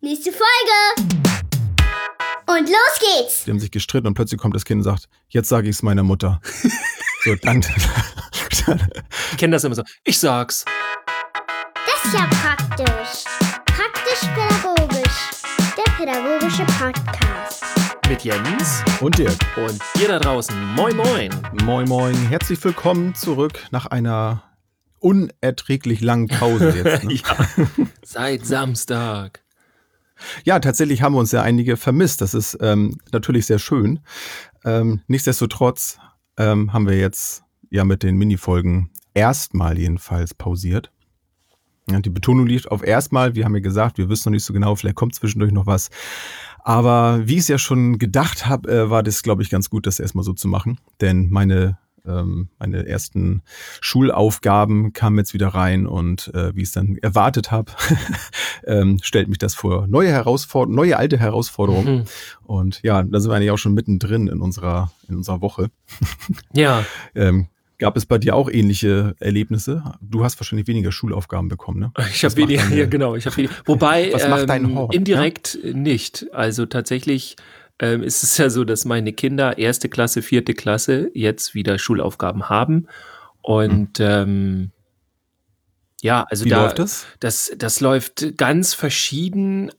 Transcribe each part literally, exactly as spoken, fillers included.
Nächste Folge! Und los geht's! Die haben sich gestritten und plötzlich kommt das Kind und sagt, jetzt sage ich es meiner Mutter. So, dann. Ich kenne das immer so. Ich sag's. Das ist ja praktisch. Praktisch-pädagogisch. Der pädagogische Podcast. Mit Jens Und Dirk. und dir da draußen. Moin, moin. Moin, moin. Herzlich willkommen zurück nach einer unerträglich langen Pause jetzt. Ne? Ja, seit Samstag. Ja, tatsächlich haben wir uns ja einige vermisst. Das ist ähm, natürlich sehr schön. Ähm, nichtsdestotrotz ähm, haben wir jetzt ja mit den Minifolgen erstmal jedenfalls pausiert. Ja, die Betonung liegt auf erstmal. Wir haben ja gesagt, wir wissen noch nicht so genau, vielleicht kommt zwischendurch noch was. Aber wie ich es ja schon gedacht habe, äh, war das, glaube ich, ganz gut, das erstmal so zu machen. Denn meine ähm, meine ersten Schulaufgaben kamen jetzt wieder rein und äh, wie ich es dann erwartet habe, ähm, stellt mich das vor neue Herausforderungen, neue alte Herausforderungen. Mhm. Und ja, da sind wir eigentlich auch schon mittendrin in unserer in unserer Woche. Ja. ähm, Gab es bei dir auch ähnliche Erlebnisse? Du hast wahrscheinlich weniger Schulaufgaben bekommen, ne? Ich habe weniger, ja genau, ich habe weniger. Wobei was macht dein Hort, indirekt ja? nicht. Also tatsächlich ähm, ist es ja so, dass meine Kinder erste Klasse, vierte Klasse jetzt wieder Schulaufgaben haben. Und mhm. ähm, ja, also Wie da läuft das? das das läuft ganz verschieden.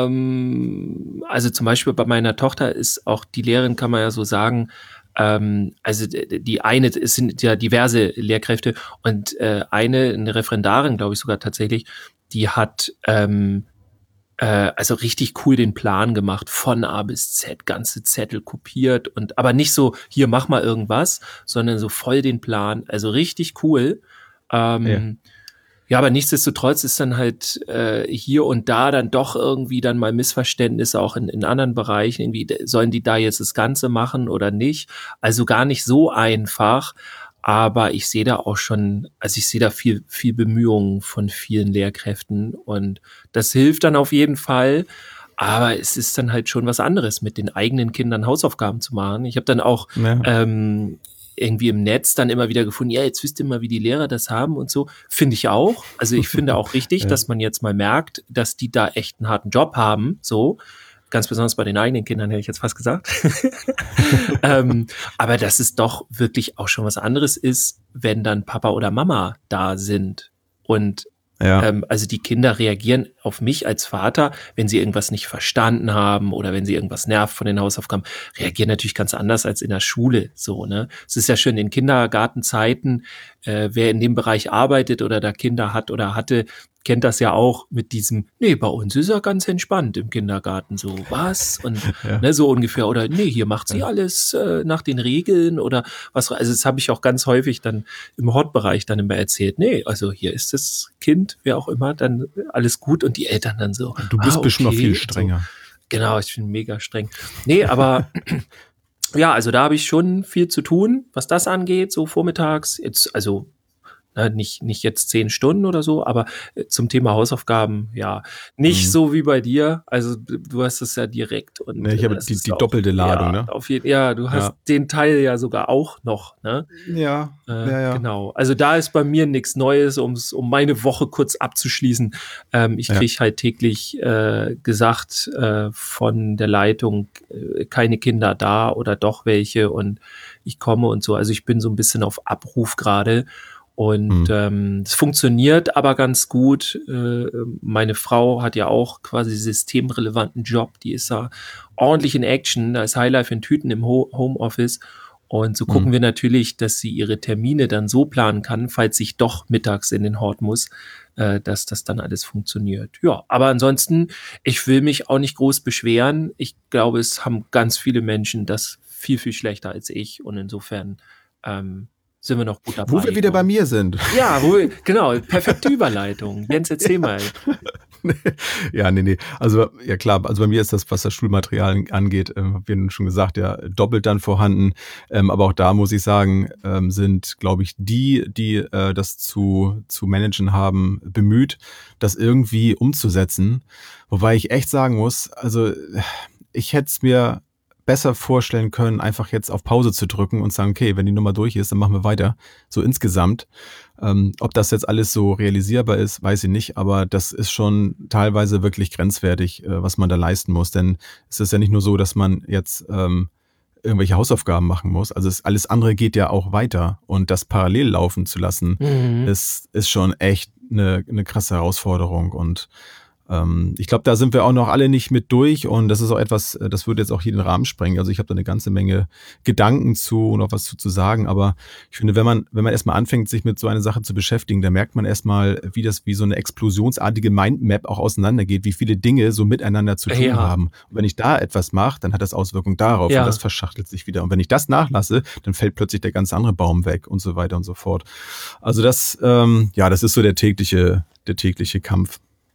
Ähm, also zum Beispiel bei meiner Tochter ist auch die Lehrerin, kann man ja so sagen, Ähm, also die eine, es sind ja diverse Lehrkräfte und äh, eine, eine Referendarin, glaube ich sogar tatsächlich, die hat ähm, äh, also richtig cool den Plan gemacht, von A bis Z, ganze Zettel kopiert und aber nicht so, hier mach mal irgendwas, sondern so voll den Plan, also richtig cool. Ähm, ja. Ja, aber nichtsdestotrotz ist dann halt äh, hier und da dann doch irgendwie dann mal Missverständnisse auch in, in anderen Bereichen. Irgendwie sollen die da jetzt das Ganze machen oder nicht? Also gar nicht so einfach. Aber ich sehe da auch schon, also ich sehe da viel, viel Bemühungen von vielen Lehrkräften und das hilft dann auf jeden Fall. Aber es ist dann halt schon was anderes, mit den eigenen Kindern Hausaufgaben zu machen. Ich habe dann auch ja. ähm, irgendwie im Netz dann immer wieder gefunden, ja, jetzt wisst ihr mal, wie die Lehrer das haben und so. Finde ich auch. Also ich finde auch richtig, ja. dass man jetzt mal merkt, dass die da echt einen harten Job haben, so. Ganz besonders bei den eigenen Kindern, hätte ich jetzt fast gesagt. ähm, aber dass es doch wirklich auch schon was anderes ist, wenn dann Papa oder Mama da sind. Und Ja. Ähm, also die Kinder reagieren auf mich als Vater, wenn sie irgendwas nicht verstanden haben oder wenn sie irgendwas nervt von den Hausaufgaben, reagieren natürlich ganz anders als in der Schule. So, ne? Es ist ja schön in Kindergartenzeiten, äh, wer in dem Bereich arbeitet oder da Kinder hat oder hatte, kennt das ja auch mit diesem, nee, bei uns ist er ganz entspannt im Kindergarten, so, was? Und ja. ne, so ungefähr, oder nee, hier macht sie ja. alles äh, nach den Regeln oder was, also das habe ich auch ganz häufig dann im Hortbereich dann immer erzählt, nee, also hier ist das Kind, wer auch immer, dann alles gut und die Eltern dann so. Du bist ah, bestimmt okay, noch viel strenger. So. Genau, ich bin mega streng. Nee, aber ja, also da habe ich schon viel zu tun, was das angeht, so vormittags, jetzt, also Na, nicht, nicht jetzt zehn Stunden oder so, aber äh, zum Thema Hausaufgaben, ja, nicht mhm. so wie bei dir. Also du hast es ja direkt. Und ne, ich habe die, die auch, doppelte Ladung, ja, ne? Auf jeden, ja, du hast ja. den Teil ja sogar auch noch, ne? Ja, äh, ja, ja. Genau. Also da ist bei mir nichts Neues, um's, um meine Woche kurz abzuschließen. Ähm, ich ja. kriege halt täglich äh, gesagt äh, von der Leitung, äh, keine Kinder da oder doch welche und ich komme und so. Also ich bin so ein bisschen auf Abruf gerade. Und es ähm, funktioniert aber ganz gut. Äh, meine Frau hat ja auch quasi systemrelevanten Job. Die ist da ordentlich in Action. Da ist Highlife in Tüten im Ho- Homeoffice. Und so gucken mhm. wir natürlich, dass sie ihre Termine dann so planen kann, falls ich doch mittags in den Hort muss, äh, dass das dann alles funktioniert. Ja, aber ansonsten, ich will mich auch nicht groß beschweren. Ich glaube, es haben ganz viele Menschen das viel, viel schlechter als ich. Und insofern ähm, sind wir noch gut dabei. Wo wir wieder bei mir sind. Ja, wo, genau, perfekte Überleitung. Jens, erzähl mal. Ja, nee, nee. Also, ja klar, also bei mir ist das, was das Schulmaterial angeht, äh, hab ich schon gesagt, ja, doppelt dann vorhanden. Ähm, aber auch da muss ich sagen, ähm, sind, glaube ich, die, die äh, das zu, zu managen haben, bemüht, das irgendwie umzusetzen. Wobei ich echt sagen muss, also ich hätte es mir besser vorstellen können, einfach jetzt auf Pause zu drücken und sagen, okay, wenn die Nummer durch ist, dann machen wir weiter. So insgesamt. Ähm, ob das jetzt alles so realisierbar ist, weiß ich nicht, aber das ist schon teilweise wirklich grenzwertig, äh, was man da leisten muss. Denn es ist ja nicht nur so, dass man jetzt ähm, irgendwelche Hausaufgaben machen muss. Also es, alles andere geht ja auch weiter. Und das parallel laufen zu lassen, Mhm. ist, ist schon echt eine, eine krasse Herausforderung. Und ähm, ich glaube, da sind wir auch noch alle nicht mit durch. Und das ist auch etwas, äh, das würde jetzt auch hier den Rahmen sprengen. Also ich habe da eine ganze Menge Gedanken zu und auch was zu, zu sagen. Aber ich finde, wenn man, wenn man erstmal anfängt, sich mit so einer Sache zu beschäftigen, dann merkt man erstmal, wie das wie so eine explosionsartige Mindmap auch auseinandergeht, wie viele Dinge so miteinander zu tun Ja. haben. Und wenn ich da etwas mache, dann hat das Auswirkungen darauf Ja. und das verschachtelt sich wieder. Und wenn ich das nachlasse, dann fällt plötzlich der ganze andere Baum weg und so weiter und so fort. Also das, ähm, ja, das ist so der tägliche, der tägliche Kampf,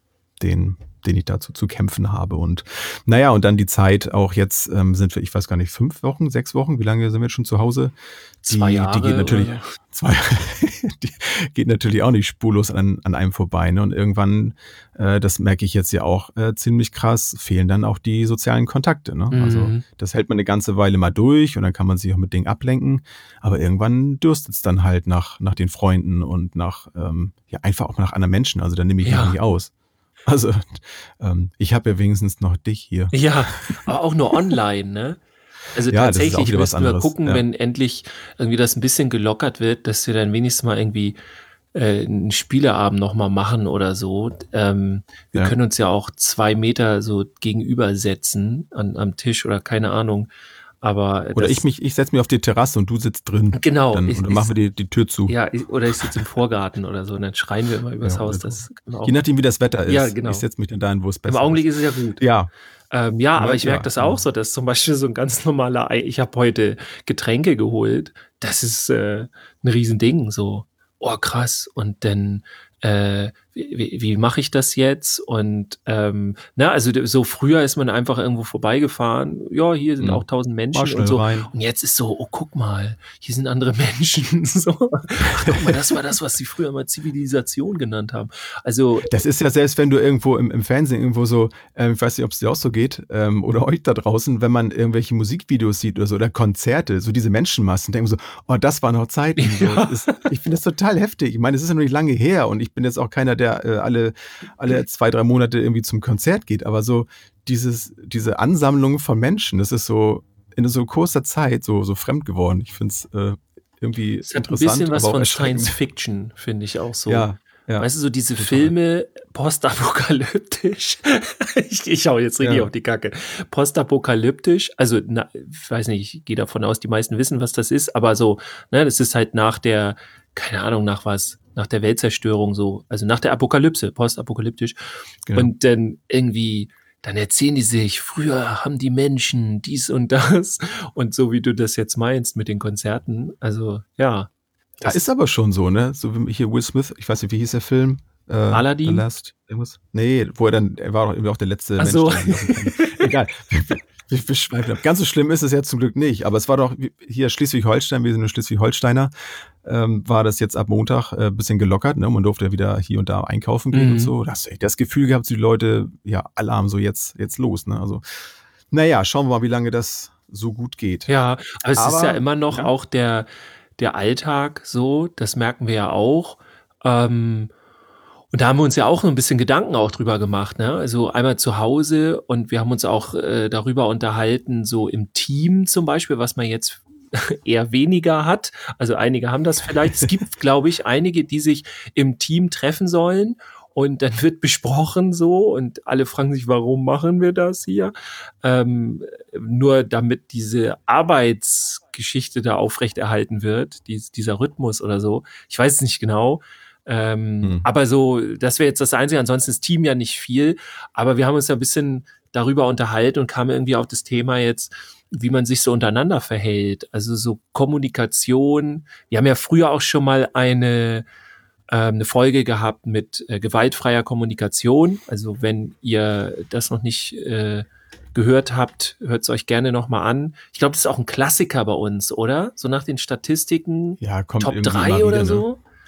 den, den ich dazu zu kämpfen habe. Und naja, und dann die Zeit, auch jetzt ähm, sind wir, ich weiß gar nicht, fünf Wochen, sechs Wochen, wie lange sind wir jetzt schon zu Hause? Die, Zwei Jahre die geht natürlich, oder zwei, die geht natürlich auch nicht spurlos an, an einem vorbei. Ne? Und irgendwann, äh, das merke ich jetzt ja auch äh, ziemlich krass, fehlen dann auch die sozialen Kontakte. Ne? Mhm. Also das hält man eine ganze Weile mal durch und dann kann man sich auch mit Dingen ablenken. Aber irgendwann dürstet es dann halt nach, nach den Freunden und nach, ähm, ja, einfach auch nach anderen Menschen. Also dann nehme ich Ja. mich nicht aus. Also ähm, ich habe ja wenigstens noch dich hier. Ja, aber auch nur online, ne? Also Ja, das ist auch tatsächlich wieder was müssten wir anderes, gucken, ja. wenn endlich irgendwie das ein bisschen gelockert wird, dass wir dann wenigstens mal irgendwie äh, einen Spieleabend nochmal machen oder so. Ähm, wir Ja. können uns ja auch zwei Meter so gegenüber setzen an, am Tisch oder keine Ahnung. Aber Oder das, ich mich, ich setze mich auf die Terrasse und du sitzt drin. Genau, Dann, ich- und dann machen wir die, die Tür zu. ja, ich, oder ich sitze im Vorgarten oder so und dann schreien wir immer übers Ja, Haus. oder Das können wir auch. Je nachdem, wie das Wetter ist. Ja, genau. Ich setze mich dann dahin, wo es besser Im Augenblick ist. ist es ja gut. Ja, Ähm, ja, aber Ja, ich merke ja, das genau. auch so, dass zum Beispiel so ein ganz normaler Ei, ich habe heute Getränke geholt, das ist äh, ein Riesending, so, oh krass, und dann, äh, wie, wie, wie mache ich das jetzt? Und ähm, na, also d- so früher ist man einfach irgendwo vorbeigefahren, ja, hier sind Mhm. auch tausend mal Menschen schnell und so. rein. Und jetzt ist so, oh, guck mal, hier sind andere Menschen. So. Ach, guck mal, das war das, was sie früher mal Zivilisation genannt haben. Also, Das ist ja selbst, wenn du irgendwo im, im Fernsehen irgendwo so, ähm, ich weiß nicht, ob es dir auch so geht, ähm, oder euch da draußen, wenn man irgendwelche Musikvideos sieht oder so, oder Konzerte, so diese Menschenmassen, denken so, oh, das waren noch Zeiten. So, Ja. das, ich finde das total heftig. Ich meine, es ist ja noch nicht lange her und ich bin jetzt auch keiner, der äh, alle, alle zwei, drei Monate irgendwie zum Konzert geht, aber so dieses, diese Ansammlung von Menschen, das ist so in so kurzer Zeit so, so fremd geworden. Ich finde es äh, irgendwie es hat ein interessant, bisschen was aber auch von erschreckend. Science Fiction, finde ich auch so. Ja, ja. Weißt du, so diese total. Filme postapokalyptisch. ich, ich hau jetzt richtig Ja. auf die Kacke. Postapokalyptisch, also na, ich weiß nicht, ich gehe davon aus, die meisten wissen, was das ist, aber so, ne, das ist halt nach der, keine Ahnung, nach was, nach der Weltzerstörung so, also nach der Apokalypse, postapokalyptisch. Genau. Und dann irgendwie, dann erzählen die sich, früher haben die Menschen dies und das. Und so wie du das jetzt meinst mit den Konzerten, also ja. Ja, ist aber schon so, ne? So wie hier Will Smith, ich weiß nicht, wie hieß der Film? Äh, Aladdin? The Last, irgendwas? Nee, wo er dann, er war doch irgendwie auch der letzte Ach so. Mensch. der noch kann. Egal. Wir, wir schweifen ab. Ganz so schlimm ist es ja zum Glück nicht. Aber es war doch hier Schleswig-Holstein, wir sind nur Schleswig-Holsteiner, ähm, war das jetzt ab Montag äh, bisschen gelockert. Ne? Man durfte ja wieder hier und da einkaufen gehen Mhm. und so. Da hast du echt das Gefühl gehabt, die Leute, ja, Alarm, so jetzt, jetzt los. Ne? Also, naja, schauen wir mal, wie lange das so gut geht. Ja, aber es ist Aber- ja immer noch ja. auch der, der Alltag so, das merken wir ja auch. Ähm, und da haben wir uns ja auch ein bisschen Gedanken auch drüber gemacht, ne? Also einmal zu Hause und wir haben uns auch äh, darüber unterhalten, so im Team zum Beispiel, was man jetzt eher weniger hat. Also einige haben das vielleicht. Es gibt, glaube ich, einige, die sich im Team treffen sollen. Und dann wird besprochen so und alle fragen sich, warum machen wir das hier? Ähm, nur damit diese Arbeitsgeschichte da aufrechterhalten wird, dies, dieser Rhythmus oder so. Ich weiß es nicht genau. Ähm, Hm. Aber so, das wäre jetzt das Einzige. Ansonsten ist Team ja nicht viel. Aber wir haben uns ja ein bisschen darüber unterhalten und kamen irgendwie auf das Thema jetzt, wie man sich so untereinander verhält. Also so Kommunikation. Wir haben ja früher auch schon mal eine ähm, eine Folge gehabt mit äh, gewaltfreier Kommunikation. Also wenn ihr das noch nicht äh, gehört habt, hört es euch gerne nochmal an. Ich glaube, das ist auch ein Klassiker bei uns, oder? So nach den Statistiken, Ja, kommt Top irgendwie drei immer wieder, oder ne? so.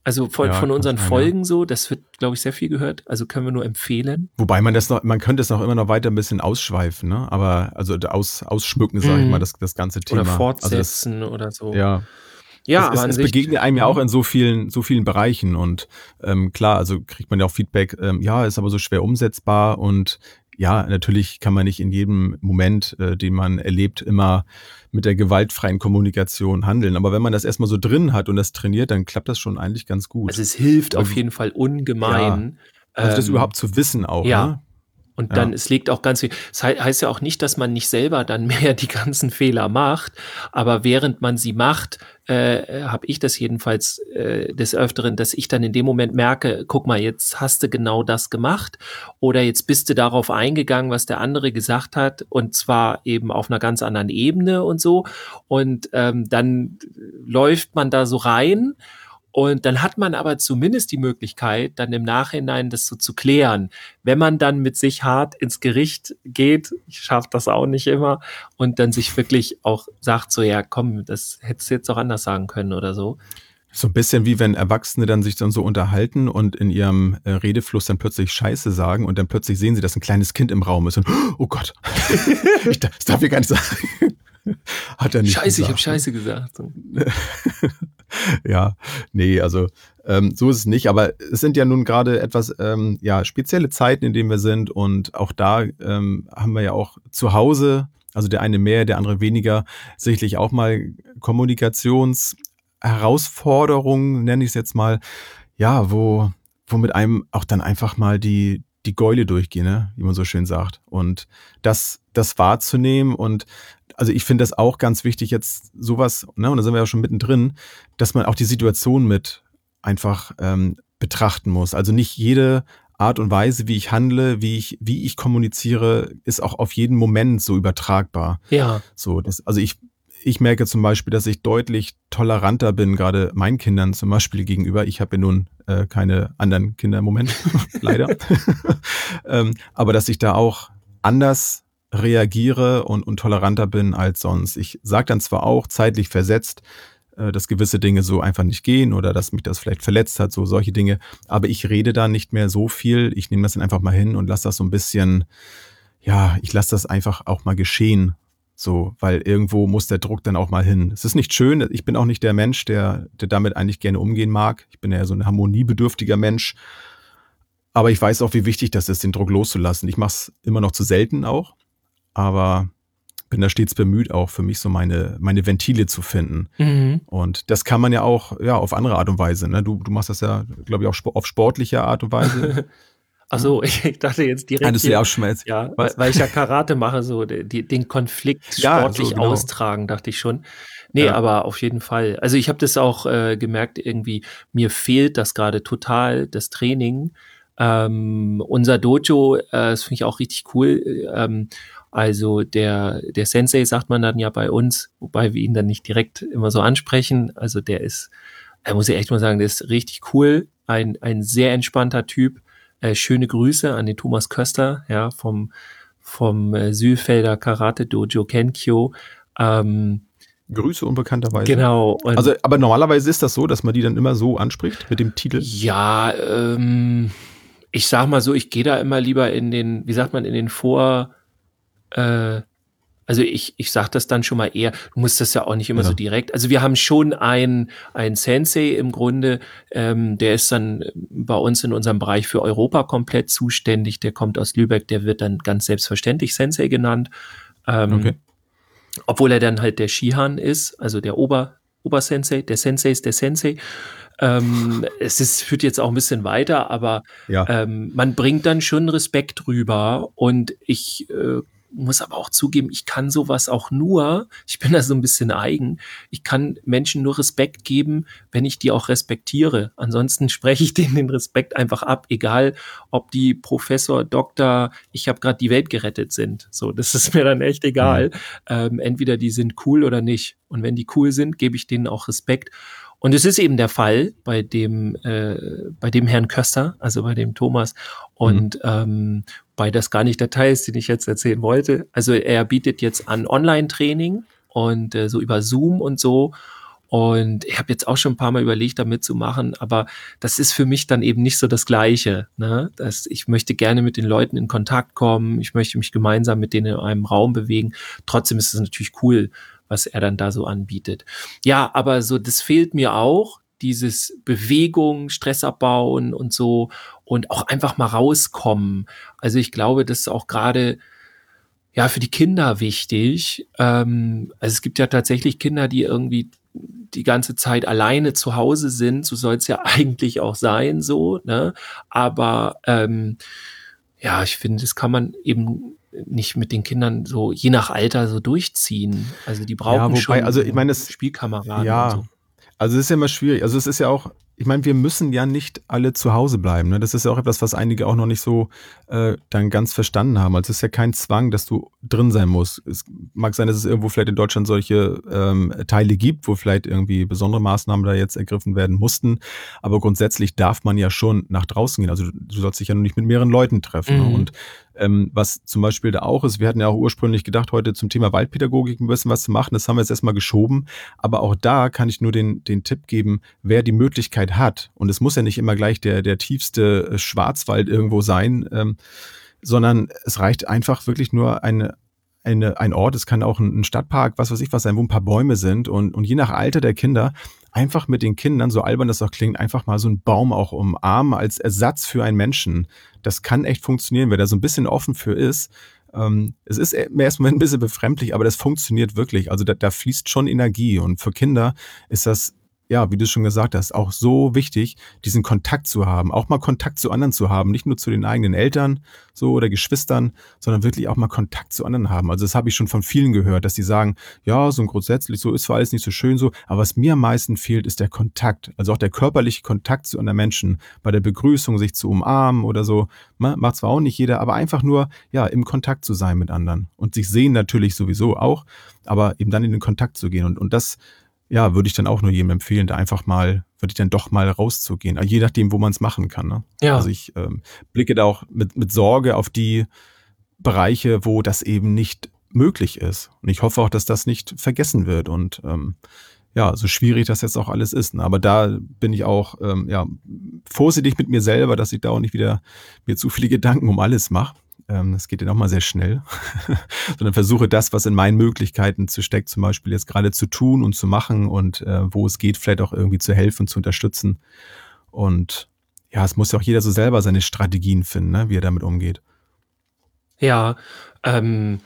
Also von, Ja, von kann unseren sein, Folgen so, das wird, glaube ich, sehr viel gehört. Also können wir nur empfehlen. Wobei man das noch, man könnte es noch immer noch weiter ein bisschen ausschweifen, ne? Aber also aus, ausschmücken, sage ich mal, das, das ganze Thema. Oder Also das, fortsetzen oder so. ja. Ja, es, aber es, an es sich, begegnet einem ja auch mhm. in so vielen, so vielen Bereichen und ähm, klar, also kriegt man ja auch Feedback, ähm, ja, ist aber so schwer umsetzbar und ja, natürlich kann man nicht in jedem Moment, äh, den man erlebt, immer mit der gewaltfreien Kommunikation handeln. Aber wenn man das erstmal so drin hat und das trainiert, dann klappt das schon eigentlich ganz gut. Also es hilft Aber auf jeden Fall ungemein. also das Ähm, überhaupt zu wissen auch, ja. ne? Und Ja. dann, es legt auch ganz viel, es hei- heißt ja auch nicht, dass man nicht selber dann mehr die ganzen Fehler macht, aber während man sie macht, äh, habe ich das jedenfalls äh, des Öfteren, dass ich dann in dem Moment merke, guck mal, jetzt hast du genau das gemacht oder jetzt bist du darauf eingegangen, was der andere gesagt hat und zwar eben auf einer ganz anderen Ebene und so und ähm, dann läuft man da so rein. Und dann hat man aber zumindest die Möglichkeit, dann im Nachhinein das so zu klären. Wenn man dann mit sich hart ins Gericht geht, ich schaffe das auch nicht immer, und dann sich wirklich auch sagt so, ja komm, das hättest du jetzt auch anders sagen können oder so. So ein bisschen wie wenn Erwachsene dann sich dann so unterhalten und in ihrem äh, Redefluss dann plötzlich Scheiße sagen und dann plötzlich sehen sie, dass ein kleines Kind im Raum ist und oh Gott, ich, das darf ich gar nicht sagen. Hat er nicht Scheiße, ich gesagt, habe Scheiße gesagt. So. Ja, nee, also ähm, so ist es nicht, aber es sind ja nun gerade etwas ähm, ja spezielle Zeiten, in denen wir sind und auch da ähm, haben wir ja auch zu Hause, also der eine mehr, der andere weniger, sicherlich auch mal Kommunikationsherausforderungen, nenne ich es jetzt mal, ja, wo, wo mit einem auch dann einfach mal die die Gäule durchgehen, ne? Wie man so schön sagt. Und das, das wahrzunehmen und also ich finde das auch ganz wichtig jetzt sowas, ne, und da sind wir ja schon mittendrin, dass man auch die Situation mit einfach ähm, betrachten muss. Also nicht jede Art und Weise, wie ich handle, wie ich, wie ich kommuniziere, ist auch auf jeden Moment so übertragbar. Ja. So, das, also ich, ich merke zum Beispiel, dass ich deutlich toleranter bin, gerade meinen Kindern zum Beispiel gegenüber. Ich habe ja nun äh, keine anderen Kinder im Moment, leider. ähm, aber dass ich da auch anders reagiere und, und toleranter bin als sonst. Ich sage dann zwar auch zeitlich versetzt, äh, dass gewisse Dinge so einfach nicht gehen oder dass mich das vielleicht verletzt hat, so solche Dinge, aber ich rede da nicht mehr so viel. Ich nehme das dann einfach mal hin und lasse das so ein bisschen, ja, ich lasse das einfach auch mal geschehen. So, weil irgendwo muss der Druck dann auch mal hin. Es ist nicht schön, ich bin auch nicht der Mensch, der, der damit eigentlich gerne umgehen mag. Ich bin ja so ein harmoniebedürftiger Mensch. Aber ich weiß auch, wie wichtig das ist, den Druck loszulassen. Ich mache es immer noch zu selten auch, aber bin da stets bemüht, auch für mich so meine, meine Ventile zu finden. Mhm. Und das kann man ja auch ja, auf andere Art und Weise. Ne? Du, du machst das ja, glaube ich, auch auf sportliche Art und Weise. Ach so, ich, ich dachte jetzt direkt Hattest du ja auch schon mal jetzt, ja, weil, was? weil ich ja Karate mache, so die, den Konflikt Ja, sportlich so, genau. austragen, dachte ich schon. Nee, Ja. aber auf jeden Fall. Also ich habe das auch äh, gemerkt, irgendwie, mir fehlt das gerade total, das Training. Ähm, unser Dojo, äh, das finde ich auch richtig cool. Ähm, also der, der Sensei sagt man dann ja bei uns, wobei wir ihn dann nicht direkt immer so ansprechen. Also der ist, da muss ich echt mal sagen, der ist richtig cool. Ein, ein sehr entspannter Typ. Äh, schöne Grüße an den Thomas Köster, ja, vom, vom äh, Sühlfelder Karate Dojo Kenkyo. Ähm, Grüße unbekannterweise. genau. Und Also, aber normalerweise ist das so, dass man die dann immer so anspricht mit dem Titel. ja, ähm, ich sag mal so, ich gehe da immer lieber in den, wie sagt man, in den Vor, äh, also ich, ich sag das dann schon mal eher, du musst das ja auch nicht immer Ja. so direkt, also wir haben schon einen, einen Sensei im Grunde, ähm, der ist dann bei uns in unserem Bereich für Europa komplett zuständig, der kommt aus Lübeck, der wird dann ganz selbstverständlich Sensei genannt, ähm, Okay. obwohl er dann halt der Shihan ist, also der Ober, Obersensei, der Sensei ist der Sensei. Ähm, es ist, führt jetzt auch ein bisschen weiter, aber Ja. ähm, man bringt dann schon Respekt rüber und ich äh, muss aber auch zugeben, ich kann sowas auch nur, ich bin da so ein bisschen eigen, ich kann Menschen nur Respekt geben, wenn ich die auch respektiere. Ansonsten spreche ich denen den Respekt einfach ab, egal ob die Professor, Doktor, ich habe gerade die Welt gerettet sind. So, das ist mir dann echt egal. Mhm. Ähm, entweder die sind cool oder nicht. Und wenn die cool sind, gebe ich denen auch Respekt. Und es ist eben der Fall bei dem, äh, bei dem Herrn Köster, also bei dem Thomas. Und mhm. ähm, bei das gar nicht der Teil ist, den ich jetzt erzählen wollte. Also er bietet jetzt an Online-Training und äh, so über Zoom und so. Und ich habe jetzt auch schon ein paar Mal überlegt, da mitzumachen, aber das ist für mich dann eben nicht so das Gleiche. Ne? Das, ich möchte gerne mit den Leuten in Kontakt kommen, ich möchte mich gemeinsam mit denen in einem Raum bewegen. Trotzdem ist es natürlich cool, was er dann da so anbietet. Ja, aber so, das fehlt mir auch, dieses Bewegung, Stress abbauen und so und auch einfach mal rauskommen. Also ich glaube, das ist auch gerade ja für die Kinder wichtig. Ähm, also es gibt ja tatsächlich Kinder, die irgendwie die ganze Zeit alleine zu Hause sind, so soll es ja eigentlich auch sein, so, ne? Aber ähm, ja, ich finde, das kann man eben nicht mit den Kindern so je nach Alter so durchziehen. Also die brauchen Ja, wobei, schon also ich meine, es, Spielkameraden ja, und so. also es ist ja immer schwierig. Also es ist ja auch, ich meine, wir müssen ja nicht alle zu Hause bleiben. Ne? Das ist ja auch etwas, was einige auch noch nicht so äh, dann ganz verstanden haben. Also es ist ja kein Zwang, dass du drin sein musst. Es mag sein, dass es irgendwo vielleicht in Deutschland solche ähm, Teile gibt, wo vielleicht irgendwie besondere Maßnahmen da jetzt ergriffen werden mussten. Aber grundsätzlich darf man ja schon nach draußen gehen. Also du, du sollst dich ja nur nicht mit mehreren Leuten treffen. Mhm. Ne? Und ähm, was zum Beispiel da auch ist, wir hatten ja auch ursprünglich gedacht, heute zum Thema Waldpädagogik ein bisschen was zu machen. Das haben wir jetzt erstmal geschoben. Aber auch da kann ich nur den, den Tipp geben, wer die Möglichkeit hat, und es muss ja nicht immer gleich der, der tiefste Schwarzwald irgendwo sein, ähm, sondern es reicht einfach wirklich nur eine, eine, ein Ort, es kann auch ein Stadtpark, was weiß ich was sein, wo ein paar Bäume sind, und, und je nach Alter der Kinder einfach mit den Kindern, so albern das auch klingt, einfach mal so einen Baum auch umarmen als Ersatz für einen Menschen. Das kann echt funktionieren, wer da so ein bisschen offen für ist. Ähm, es ist im ersten Moment ein bisschen befremdlich, aber das funktioniert wirklich. Also da, da fließt schon Energie, und für Kinder ist das, ja, wie du schon gesagt hast, auch so wichtig, diesen Kontakt zu haben, auch mal Kontakt zu anderen zu haben, nicht nur zu den eigenen Eltern so oder Geschwistern, sondern wirklich auch mal Kontakt zu anderen haben. Also das habe ich schon von vielen gehört, dass die sagen, ja, so grundsätzlich, so ist zwar alles nicht so schön so, aber was mir am meisten fehlt, ist der Kontakt, also auch der körperliche Kontakt zu anderen Menschen, bei der Begrüßung sich zu umarmen oder so, macht zwar auch nicht jeder, aber einfach nur, ja, im Kontakt zu sein mit anderen und sich sehen natürlich sowieso auch, aber eben dann in den Kontakt zu gehen, und, und das, ja, würde ich dann auch nur jedem empfehlen, da einfach mal, würde ich dann doch mal rauszugehen. Je nachdem, wo man es machen kann. Ne? Ja. Also ich ähm, blicke da auch mit, mit Sorge auf die Bereiche, wo das eben nicht möglich ist. Und ich hoffe auch, dass das nicht vergessen wird. Und ähm, ja, so schwierig das jetzt auch alles ist. Ne? Aber da bin ich auch ähm, ja, vorsichtig mit mir selber, dass ich da auch nicht wieder mir zu viele Gedanken um alles mache. Das geht ja auch mal sehr schnell, sondern versuche das, was in meinen Möglichkeiten zu steckt, zum Beispiel jetzt gerade zu tun und zu machen, und äh, wo es geht, vielleicht auch irgendwie zu helfen und zu unterstützen. Und ja, es muss ja auch jeder so selber seine Strategien finden, ne, wie er damit umgeht. Ja, ähm,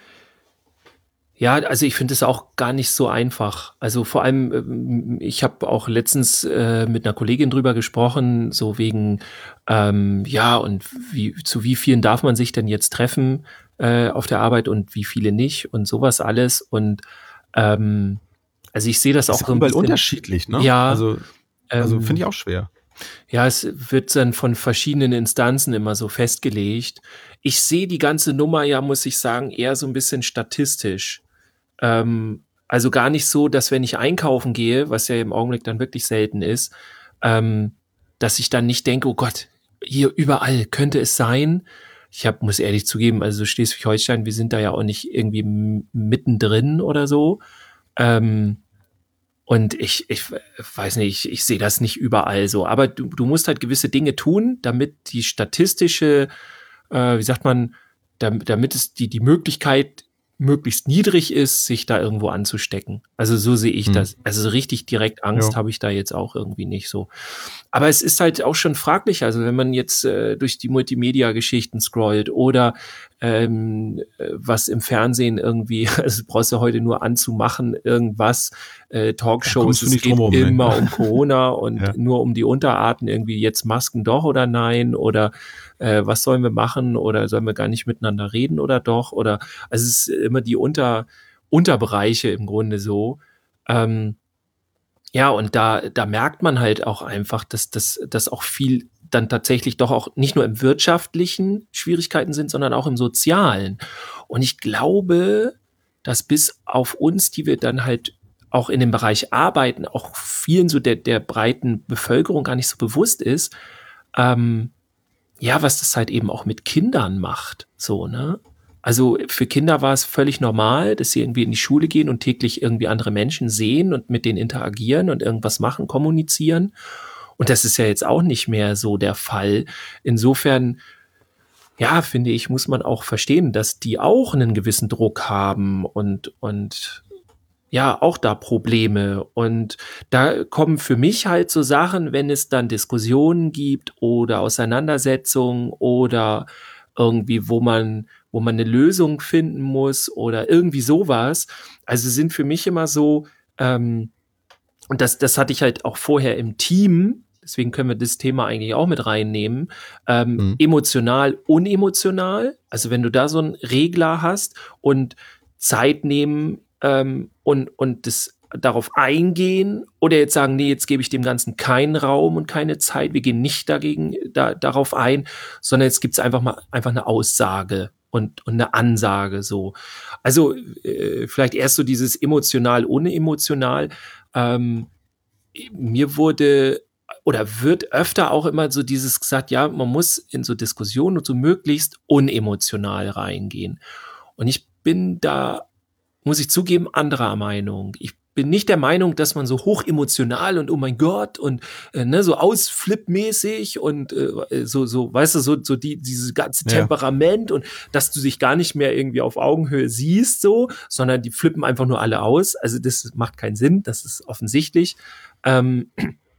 ja, also ich finde es auch gar nicht so einfach. Also vor allem, ich habe auch letztens äh, mit einer Kollegin drüber gesprochen, so wegen, ähm, ja, und wie, zu wie vielen darf man sich denn jetzt treffen äh, auf der Arbeit und wie viele nicht und sowas alles. Und ähm, also ich sehe das, das auch so ein bisschen unterschiedlich, ne? Ja. Also, also ähm, finde ich auch schwer. Ja, es wird dann von verschiedenen Instanzen immer so festgelegt. Ich sehe die ganze Nummer ja, muss ich sagen, eher so ein bisschen statistisch. Ähm, also gar nicht so, dass wenn ich einkaufen gehe, was ja im Augenblick dann wirklich selten ist, ähm, dass ich dann nicht denke, oh Gott, hier überall könnte es sein. Ich hab, muss ehrlich zugeben, also Schleswig-Holstein, wir sind da ja auch nicht irgendwie m- mittendrin oder so. Ähm, und ich, ich weiß nicht, ich, ich sehe das nicht überall so. Aber du, du musst halt gewisse Dinge tun, damit die statistische, äh, wie sagt man, damit, damit es die, die Möglichkeit möglichst niedrig ist, sich da irgendwo anzustecken. Also so sehe ich hm. das. Also so richtig direkt Angst ja. habe ich da jetzt auch irgendwie nicht so. Aber es ist halt auch schon fraglich, also wenn man jetzt äh, durch die Multimedia-Geschichten scrollt oder ähm, was im Fernsehen irgendwie, also brauchst du heute nur anzumachen, irgendwas, äh, Talkshows, es geht rum, immer ne? um Corona und ja. nur um die Unterarten, irgendwie jetzt Masken doch oder nein oder äh, was sollen wir machen oder sollen wir gar nicht miteinander reden oder doch oder, also es ist immer die Unter, Unterbereiche im Grunde so. Ähm, ja, und da, da merkt man halt auch einfach, dass das dass auch viel dann tatsächlich doch auch nicht nur im wirtschaftlichen Schwierigkeiten sind, sondern auch im sozialen. Und ich glaube, dass bis auf uns, die wir dann halt auch in dem Bereich arbeiten, auch vielen so der, der breiten Bevölkerung gar nicht so bewusst ist, ähm, ja, was das halt eben auch mit Kindern macht, so, ne? Also für Kinder war es völlig normal, dass sie irgendwie in die Schule gehen und täglich irgendwie andere Menschen sehen und mit denen interagieren und irgendwas machen, kommunizieren. Und das ist ja jetzt auch nicht mehr so der Fall. Insofern, ja, finde ich, muss man auch verstehen, dass die auch einen gewissen Druck haben und, und ja, auch da Probleme. Und da kommen für mich halt so Sachen, wenn es dann Diskussionen gibt oder Auseinandersetzungen oder irgendwie, wo man, wo man eine Lösung finden muss oder irgendwie sowas. Also sind für mich immer so, ähm, und das, das hatte ich halt auch vorher im Team, deswegen können wir das Thema eigentlich auch mit reinnehmen, ähm, mhm. emotional, unemotional. Also wenn du da so einen Regler hast und Zeit nehmen ähm, und, und das darauf eingehen oder jetzt sagen, nee, jetzt gebe ich dem Ganzen keinen Raum und keine Zeit, wir gehen nicht dagegen da, darauf ein, sondern jetzt gibt es einfach mal einfach eine Aussage und, und eine Ansage so. Also äh, vielleicht erst so dieses emotional, unemotional. Ähm, mir wurde oder wird öfter auch immer so dieses gesagt, ja, man muss in so Diskussionen und so möglichst unemotional reingehen. Und ich bin da, muss ich zugeben, anderer Meinung. Ich bin nicht der Meinung, dass man so hoch emotional und oh mein Gott und äh, ne, so ausflippmäßig und äh, so, so, weißt du, so, so die, dieses ganze Temperament ja. und dass du dich gar nicht mehr irgendwie auf Augenhöhe siehst, so, sondern die flippen einfach nur alle aus. Also das macht keinen Sinn, das ist offensichtlich. Ähm,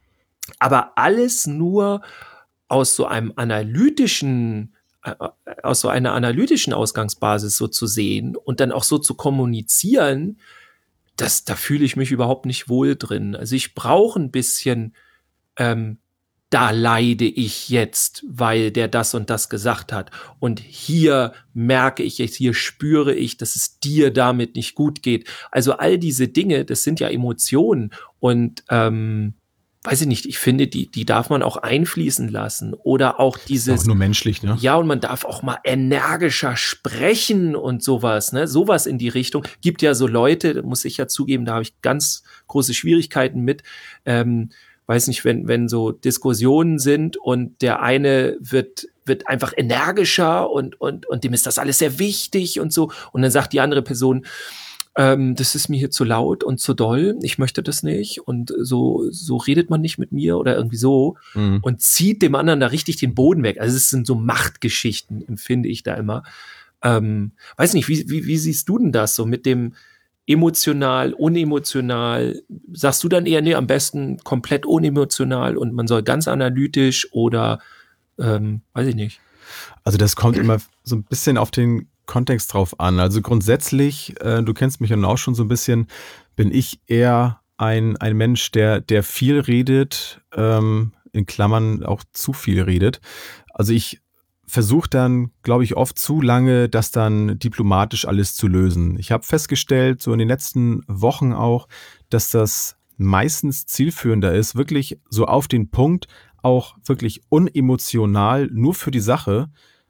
aber alles nur aus so einem analytischen aus so einer analytischen Ausgangsbasis so zu sehen und dann auch so zu kommunizieren, das, da fühle ich mich überhaupt nicht wohl drin. Also ich brauche ein bisschen, ähm, da leide ich jetzt, weil der das und das gesagt hat. Und hier merke ich jetzt, hier spüre ich, dass es dir damit nicht gut geht. Also all diese Dinge, das sind ja Emotionen und ähm, weiß ich nicht, ich finde, die, die darf man auch einfließen lassen. Oder auch dieses. Auch nur menschlich, ne? Ja, und man darf auch mal energischer sprechen und sowas, ne? Sowas in die Richtung. Gibt ja so Leute, da muss ich ja zugeben, da habe ich ganz große Schwierigkeiten mit. Ähm, weiß nicht, wenn, wenn so Diskussionen sind und der eine wird, wird einfach energischer und, und, und dem ist das alles sehr wichtig und so. Und dann sagt die andere Person, Ähm, das ist mir hier zu laut und zu doll, ich möchte das nicht und so, so redet man nicht mit mir oder irgendwie so mhm. und zieht dem anderen da richtig den Boden weg. Also es sind so Machtgeschichten, empfinde ich da immer. Ähm, weiß nicht, wie, wie, wie siehst du denn das so mit dem emotional, unemotional? Sagst du dann eher, nee, am besten komplett unemotional und man soll ganz analytisch oder ähm, weiß ich nicht. Also das kommt immer so ein bisschen auf den Kontext drauf an. Also grundsätzlich, äh, du kennst mich ja auch schon so ein bisschen, bin ich eher ein, ein Mensch, der, der viel redet, ähm, in Klammern auch zu viel redet. Also ich versuche dann, glaube ich, oft zu lange, das dann diplomatisch alles zu lösen. Ich habe festgestellt, so in den letzten Wochen auch, dass das meistens zielführender ist, wirklich so auf den Punkt, auch wirklich unemotional, nur für die Sache,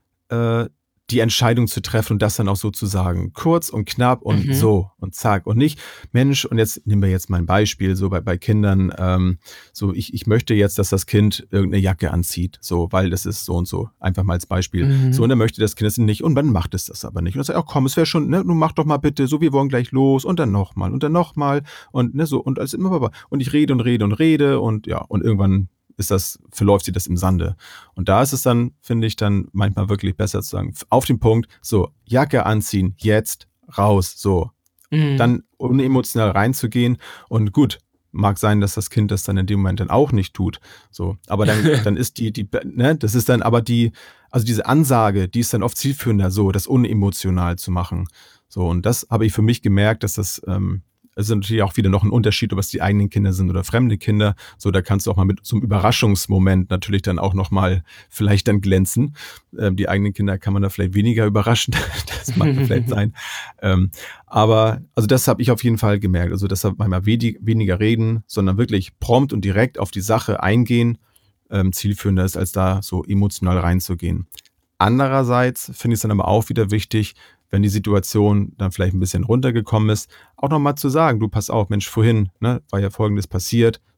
äh, die Entscheidung zu treffen und das dann auch so zu sagen. Kurz und knapp und mhm. so und zack. Und nicht, Mensch, und jetzt nehmen wir jetzt mal ein Beispiel, so bei, bei Kindern, ähm, so ich, ich möchte jetzt, dass das Kind irgendeine Jacke anzieht, so, weil das ist so und so. Einfach mal als Beispiel. Mhm. So, und dann möchte das Kind das nicht und dann macht es das aber nicht. Und dann sagt, ach komm, es wäre schon, ne, nun mach doch mal bitte, so, wir wollen gleich los und dann nochmal und dann nochmal und ne, so und als immer, und ich rede und rede und rede und ja, und irgendwann ist das, verläuft sich das im Sande. Und da ist es dann, finde ich, dann manchmal wirklich besser zu sagen, auf den Punkt, so, Jacke anziehen, jetzt, raus, so. Mhm. Dann unemotional reinzugehen und gut, mag sein, dass das Kind das dann in dem Moment dann auch nicht tut, so. Aber dann, dann ist die, die, ne, das ist dann aber die, also diese Ansage, die ist dann oft zielführender, so, das unemotional zu machen. So, und das habe ich für mich gemerkt, dass das, ähm, es ist natürlich auch wieder noch ein Unterschied, ob es die eigenen Kinder sind oder fremde Kinder. So, da kannst du auch mal mit so einem Überraschungsmoment natürlich dann auch noch mal vielleicht dann glänzen. Ähm, die eigenen Kinder kann man da vielleicht weniger überraschen. Das mag vielleicht sein. Ähm, aber also das habe ich auf jeden Fall gemerkt. Also deshalb manchmal wenig, weniger reden, sondern wirklich prompt und direkt auf die Sache eingehen, ähm, zielführender ist, als da so emotional reinzugehen. Andererseits finde ich es dann aber auch wieder wichtig, wenn die Situation dann vielleicht ein bisschen runtergekommen ist, auch nochmal zu sagen, du pass auf, Mensch, vorhin ne, war ja Folgendes passiert,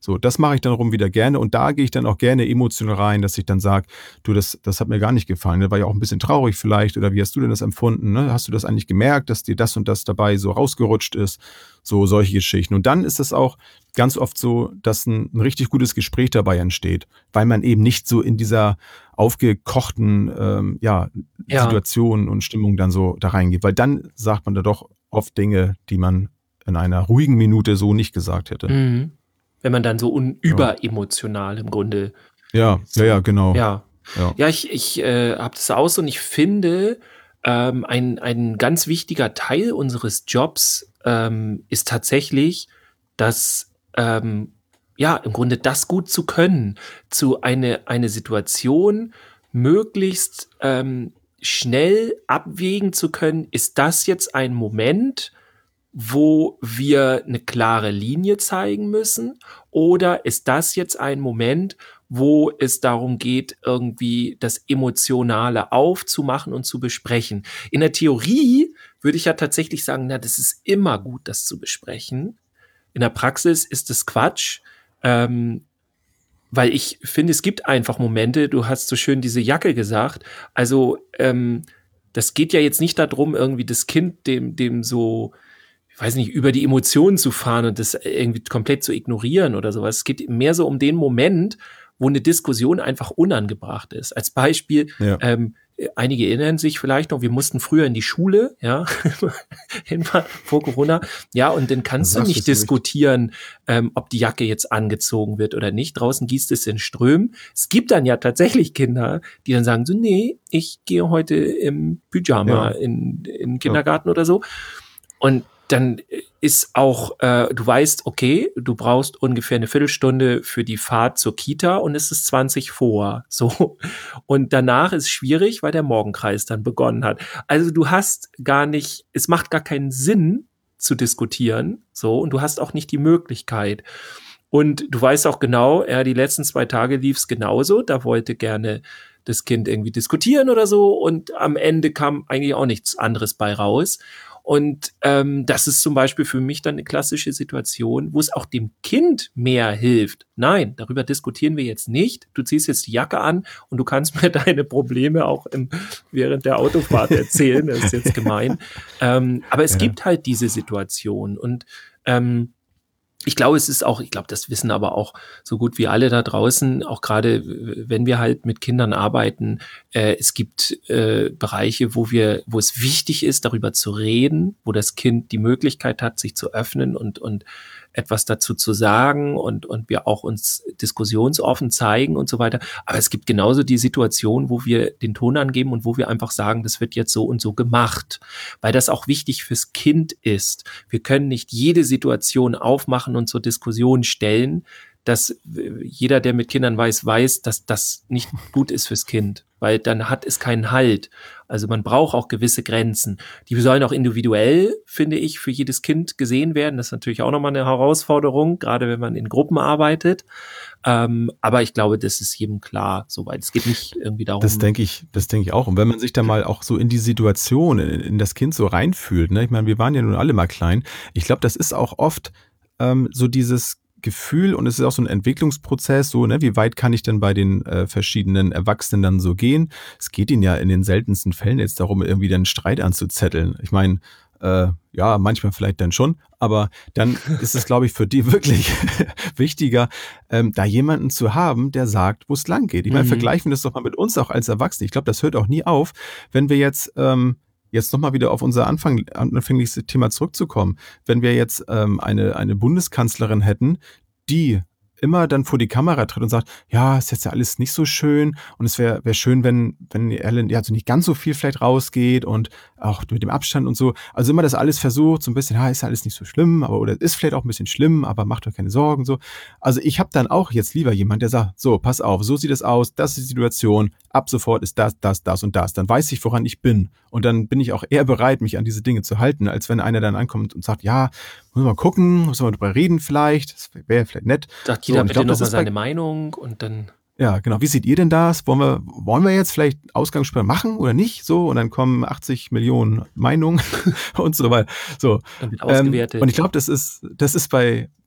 So, das mache ich dann rum wieder gerne und da gehe ich dann auch gerne emotional rein, dass ich dann sage, du, das, das hat mir gar nicht gefallen, ne? War ja auch ein bisschen traurig vielleicht oder wie hast du denn das empfunden? Ne? Hast du das eigentlich gemerkt, dass dir das und das dabei so rausgerutscht ist? So solche Geschichten. Und dann ist es auch ganz oft so, dass ein, ein richtig gutes Gespräch dabei entsteht, weil man eben nicht so in dieser aufgekochten ähm, ja, Ja. Situation und Stimmung dann so da reingeht, weil dann sagt man da doch oft Dinge, die man in einer ruhigen Minute so nicht gesagt hätte. Mhm. Wenn man dann so un überemotional im Grunde. Ja, so, ja, ja, genau. Ja, Ja, ja ich, ich äh, habe das aus und ich finde, ähm, ein, ein ganz wichtiger Teil unseres Jobs ähm, ist tatsächlich, dass ähm, ja, im Grunde das gut zu können, zu eine, eine Situation möglichst ähm, schnell abwägen zu können, ist das jetzt ein Moment, wo wir eine klare Linie zeigen müssen? Oder ist das jetzt ein Moment, wo es darum geht, irgendwie das Emotionale aufzumachen und zu besprechen? In der Theorie würde ich ja tatsächlich sagen, na, das ist immer gut, das zu besprechen. In der Praxis ist es Quatsch, ähm, weil ich finde, es gibt einfach Momente, du hast so schön diese Jacke gesagt, also ähm, das geht ja jetzt nicht darum, irgendwie das Kind dem, dem so ich weiß nicht, über die Emotionen zu fahren und das irgendwie komplett zu ignorieren oder sowas. Es geht mehr so um den Moment, wo eine Diskussion einfach unangebracht ist. Als Beispiel, ja. ähm, einige erinnern sich vielleicht noch, wir mussten früher in die Schule, ja, vor Corona, ja, und dann kannst Das du sagst nicht du diskutieren, ähm, ob die Jacke jetzt angezogen wird oder nicht. Draußen gießt es in Strömen. Es gibt dann ja tatsächlich Kinder, die dann sagen so, nee, ich gehe heute im Pyjama Ja. in, in den Kindergarten oder so. Und dann ist auch, äh, du weißt, okay, du brauchst ungefähr eine Viertelstunde für die Fahrt zur Kita und es ist zwanzig vor, so. Und danach ist schwierig, weil der Morgenkreis dann begonnen hat. Also du hast gar nicht, es macht gar keinen Sinn zu diskutieren, so, und du hast auch nicht die Möglichkeit. Und du weißt auch genau, ja, die letzten zwei Tage lief es genauso, da wollte gerne das Kind irgendwie diskutieren oder so und am Ende kam eigentlich auch nichts anderes bei raus. Und ähm, das ist zum Beispiel für mich dann eine klassische Situation, wo es auch dem Kind mehr hilft. Nein, darüber diskutieren wir jetzt nicht. Du ziehst jetzt die Jacke an und du kannst mir deine Probleme auch im, während der Autofahrt erzählen. Das ist jetzt gemein. Ähm, aber es Ja. gibt halt diese Situation. Und ähm, ich glaube, es ist auch, ich glaube, das wissen aber auch so gut wie alle da draußen, auch gerade wenn wir halt mit Kindern arbeiten, äh, es gibt äh, Bereiche, wo wir, wo es wichtig ist, darüber zu reden, wo das Kind die Möglichkeit hat, sich zu öffnen und und etwas dazu zu sagen und und wir auch uns diskussionsoffen zeigen und so weiter. Aber es gibt genauso die Situation, wo wir den Ton angeben und wo wir einfach sagen, das wird jetzt so und so gemacht, weil das auch wichtig fürs Kind ist. Wir können nicht jede Situation aufmachen und zur Diskussion stellen, dass jeder, der mit Kindern weiß, weiß, dass das nicht gut ist fürs Kind, weil dann hat es keinen Halt. Also man braucht auch gewisse Grenzen. Die sollen auch individuell, finde ich, für jedes Kind gesehen werden. Das ist natürlich auch nochmal eine Herausforderung, gerade wenn man in Gruppen arbeitet. Ähm, aber ich glaube, das ist jedem klar, soweit. Es geht nicht irgendwie darum. Das denke ich, das denke ich auch. Und wenn man sich da mal auch so in die Situation, in, in das Kind so reinfühlt, ne? Ich meine, wir waren ja nun alle mal klein. Ich glaube, das ist auch oft ähm, so dieses Gefühl und es ist auch so ein Entwicklungsprozess, so, ne, wie weit kann ich denn bei den äh, verschiedenen Erwachsenen dann so gehen? Es geht ihnen ja in den seltensten Fällen jetzt darum, irgendwie dann Streit anzuzetteln. Ich meine, äh, ja, manchmal vielleicht dann schon, aber dann ist es, glaube ich, für die wirklich wichtiger, ähm, da jemanden zu haben, der sagt, wo es lang geht. Ich meine, Mhm. vergleichen wir das doch mal mit uns auch als Erwachsene. Ich glaube, das hört auch nie auf, wenn wir jetzt ähm, Jetzt nochmal wieder auf unser Anfang, anfängliches Thema zurückzukommen. Wenn wir jetzt ähm, eine, eine Bundeskanzlerin hätten, die immer dann vor die Kamera tritt und sagt, ja, ist jetzt ja alles nicht so schön und es wäre wär schön, wenn, wenn Ellen ja, also nicht ganz so viel vielleicht rausgeht und auch mit dem Abstand und so. Also immer das alles versucht, so ein bisschen, ja, ist ja alles nicht so schlimm, aber oder ist vielleicht auch ein bisschen schlimm, aber macht euch keine Sorgen. So. Also ich habe dann auch jetzt lieber jemand, der sagt, so, pass auf, so sieht es aus, das ist die Situation, ab sofort ist das, das, das und das. Dann weiß ich, woran ich bin. Und dann bin ich auch eher bereit, mich an diese Dinge zu halten, als wenn einer dann ankommt und sagt, ja, müssen wir mal gucken, müssen wir drüber reden vielleicht, das wäre vielleicht nett. Sagt So, jeder und ich bitte glaub, das nochmal ist bei- seine Meinung und dann. Ja, genau. Wie seht ihr denn das? Wollen wir, wollen wir jetzt vielleicht Ausgangssperre machen oder nicht? So, und dann kommen achtzig Millionen Meinungen und so weiter. So. Dann wird Ähm, ausgewertet. und ich glaube, das ist, das ist bei,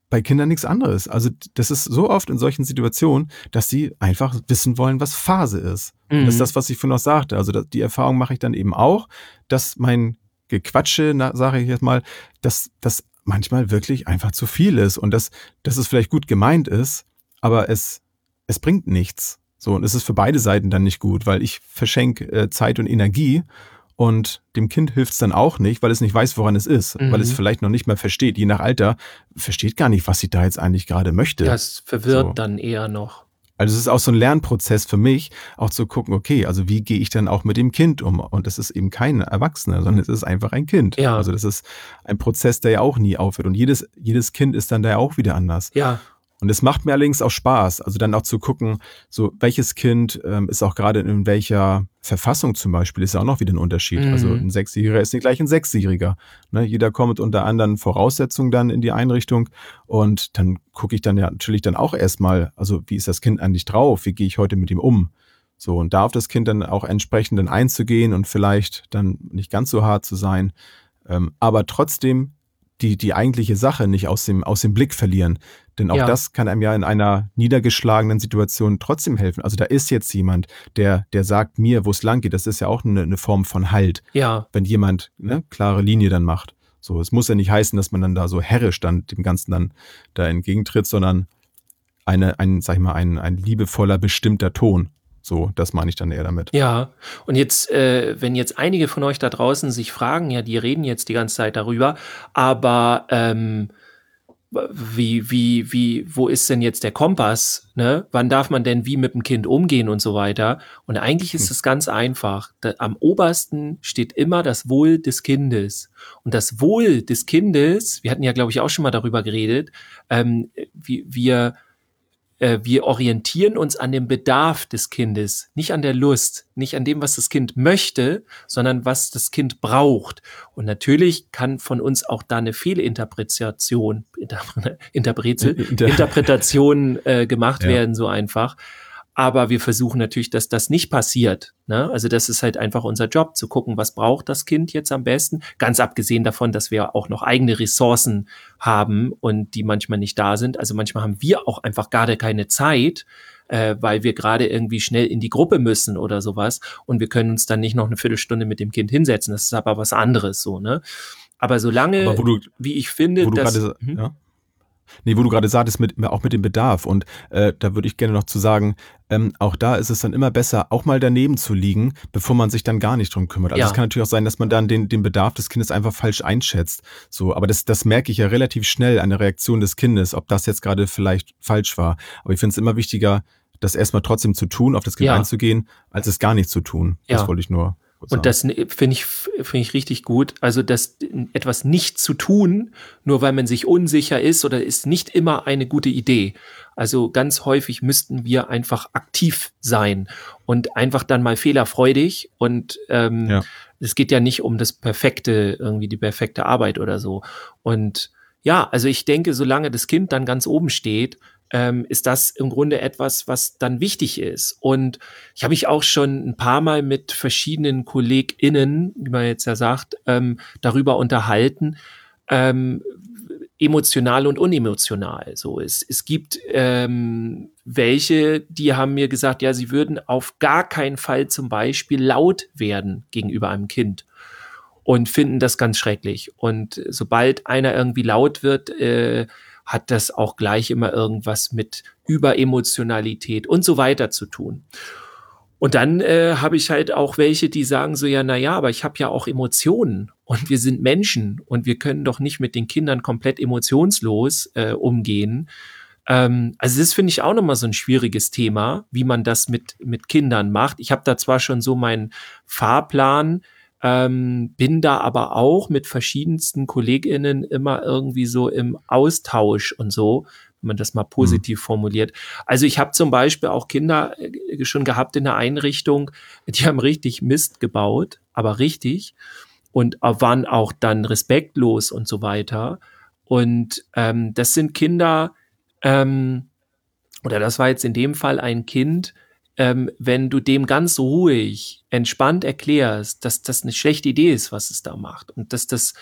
bei Kindern nichts anderes. Also das ist so oft in solchen Situationen, dass sie einfach wissen wollen, was Phase ist. Mhm. Und das ist das, was ich vorhin noch sagte. Also die Erfahrung mache ich dann eben auch, dass mein Gequatsche, sage ich jetzt mal, dass das manchmal wirklich einfach zu viel ist und dass, dass es vielleicht gut gemeint ist, aber es, es bringt nichts. So, und es ist für beide Seiten dann nicht gut, weil ich verschenke äh, Zeit und Energie. Und dem Kind hilft es dann auch nicht, weil es nicht weiß, woran es ist, mhm. weil es vielleicht noch nicht mal versteht. Je nach Alter versteht gar nicht, was sie da jetzt eigentlich gerade möchte. Das verwirrt so. dann eher noch. Also es ist auch so ein Lernprozess für mich, auch zu gucken, okay, also wie gehe ich dann auch mit dem Kind um? Und das ist eben kein Erwachsener, sondern es ist einfach ein Kind. Ja. Also das ist ein Prozess, der ja auch nie aufhört. Und jedes, jedes Kind ist dann da ja auch wieder anders. Ja. Und es macht mir allerdings auch Spaß, also dann auch zu gucken, so welches Kind ähm, ist auch gerade in welcher Verfassung zum Beispiel, ist ja auch noch wieder ein Unterschied. Mhm. Also ein Sechsjähriger ist nicht gleich ein Sechsjähriger. Ne? Jeder kommt unter anderen Voraussetzungen dann in die Einrichtung und dann gucke ich dann ja natürlich dann auch erstmal, also wie ist das Kind eigentlich drauf, wie gehe ich heute mit ihm um? So, und da auf das Kind dann auch entsprechend dann einzugehen und vielleicht dann nicht ganz so hart zu sein, ähm, aber trotzdem die, die eigentliche Sache nicht aus dem, aus dem Blick verlieren. Denn auch ja. das kann einem ja in einer niedergeschlagenen Situation trotzdem helfen. Also da ist jetzt jemand, der, der sagt mir, wo es lang geht. Das ist ja auch eine, eine Form von Halt. Ja. Wenn jemand eine klare Linie dann macht. So, es muss ja nicht heißen, dass man dann da so herrisch dann dem Ganzen dann da entgegentritt, sondern eine, ein, sag ich mal, ein, ein liebevoller, bestimmter Ton. So, das meine ich dann eher damit. Ja, und jetzt, äh, wenn jetzt einige von euch da draußen sich fragen, ja, die reden jetzt die ganze Zeit darüber, aber ähm, wie, wie, wie, wo ist denn jetzt der Kompass? Ne? Wann darf man denn wie mit dem Kind umgehen und so weiter? Und eigentlich ist es ganz einfach. Da, am obersten steht immer das Wohl des Kindes. Und das Wohl des Kindes, wir hatten ja, glaube ich, auch schon mal darüber geredet, ähm, wie, wir Wir orientieren uns an dem Bedarf des Kindes, nicht an der Lust, nicht an dem, was das Kind möchte, sondern was das Kind braucht. Und natürlich kann von uns auch da eine Fehlinterpretation, Interpre, Interprete, Inter- Interpretation äh, gemacht ja. werden, so einfach. Aber wir versuchen natürlich, dass das nicht passiert. Ne? Also das ist halt einfach unser Job, zu gucken, was braucht das Kind jetzt am besten. Ganz abgesehen davon, dass wir auch noch eigene Ressourcen haben und die manchmal nicht da sind. Also manchmal haben wir auch einfach gerade keine Zeit, äh, weil wir gerade irgendwie schnell in die Gruppe müssen oder sowas. Und wir können uns dann nicht noch eine Viertelstunde mit dem Kind hinsetzen. Das ist aber was anderes so. Ne? Aber solange, aber wo du, wie ich finde, wo du dass... grade, hm? ja? Nee, wo du gerade sagtest, mit, auch mit dem Bedarf. Und äh, da würde ich gerne noch zu sagen, ähm, auch da ist es dann immer besser, auch mal daneben zu liegen, bevor man sich dann gar nicht drum kümmert. Also Ja. es kann natürlich auch sein, dass man dann den, den Bedarf des Kindes einfach falsch einschätzt. So, aber das, das merke ich ja relativ schnell an der Reaktion des Kindes, ob das jetzt gerade vielleicht falsch war. Aber ich finde es immer wichtiger, das erstmal trotzdem zu tun, auf das Kind Ja. einzugehen, als es gar nicht zu tun. Das Ja. wollte ich nur kurz sagen. Und das finde ich, finde ich richtig gut. Also das etwas nicht zu tun, nur weil man sich unsicher ist, oder ist nicht immer eine gute Idee. Also ganz häufig müssten wir einfach aktiv sein und einfach dann mal fehlerfreudig. Und ähm, Ja. es geht ja nicht um das perfekte, irgendwie die perfekte Arbeit oder so. Und ja, also ich denke, solange das Kind dann ganz oben steht, ähm, ist das im Grunde etwas, was dann wichtig ist. Und ich habe mich auch schon ein paar Mal mit verschiedenen KollegInnen, wie man jetzt ja sagt, ähm, darüber unterhalten, ähm, emotional und unemotional. So, es, es gibt ähm, welche, die haben mir gesagt, ja, sie würden auf gar keinen Fall zum Beispiel laut werden gegenüber einem Kind und finden das ganz schrecklich. Und sobald einer irgendwie laut wird, äh, hat das auch gleich immer irgendwas mit Überemotionalität und so weiter zu tun. Und dann äh, habe ich halt auch welche, die sagen so, ja, na ja, aber ich habe ja auch Emotionen und wir sind Menschen und wir können doch nicht mit den Kindern komplett emotionslos äh, umgehen. Ähm, also das finde ich auch nochmal so ein schwieriges Thema, wie man das mit, mit Kindern macht. Ich habe da zwar schon so meinen Fahrplan, Ähm, bin da aber auch mit verschiedensten KollegInnen immer irgendwie so im Austausch und so, wenn man das mal positiv mhm. formuliert. Also ich habe zum Beispiel auch Kinder äh, schon gehabt in der Einrichtung, die haben richtig Mist gebaut, aber richtig, und waren auch dann respektlos und so weiter. Und ähm, das sind Kinder, ähm, oder das war jetzt in dem Fall ein Kind, Ähm, wenn du dem ganz ruhig, entspannt erklärst, dass das eine schlechte Idee ist, was es da macht und dass das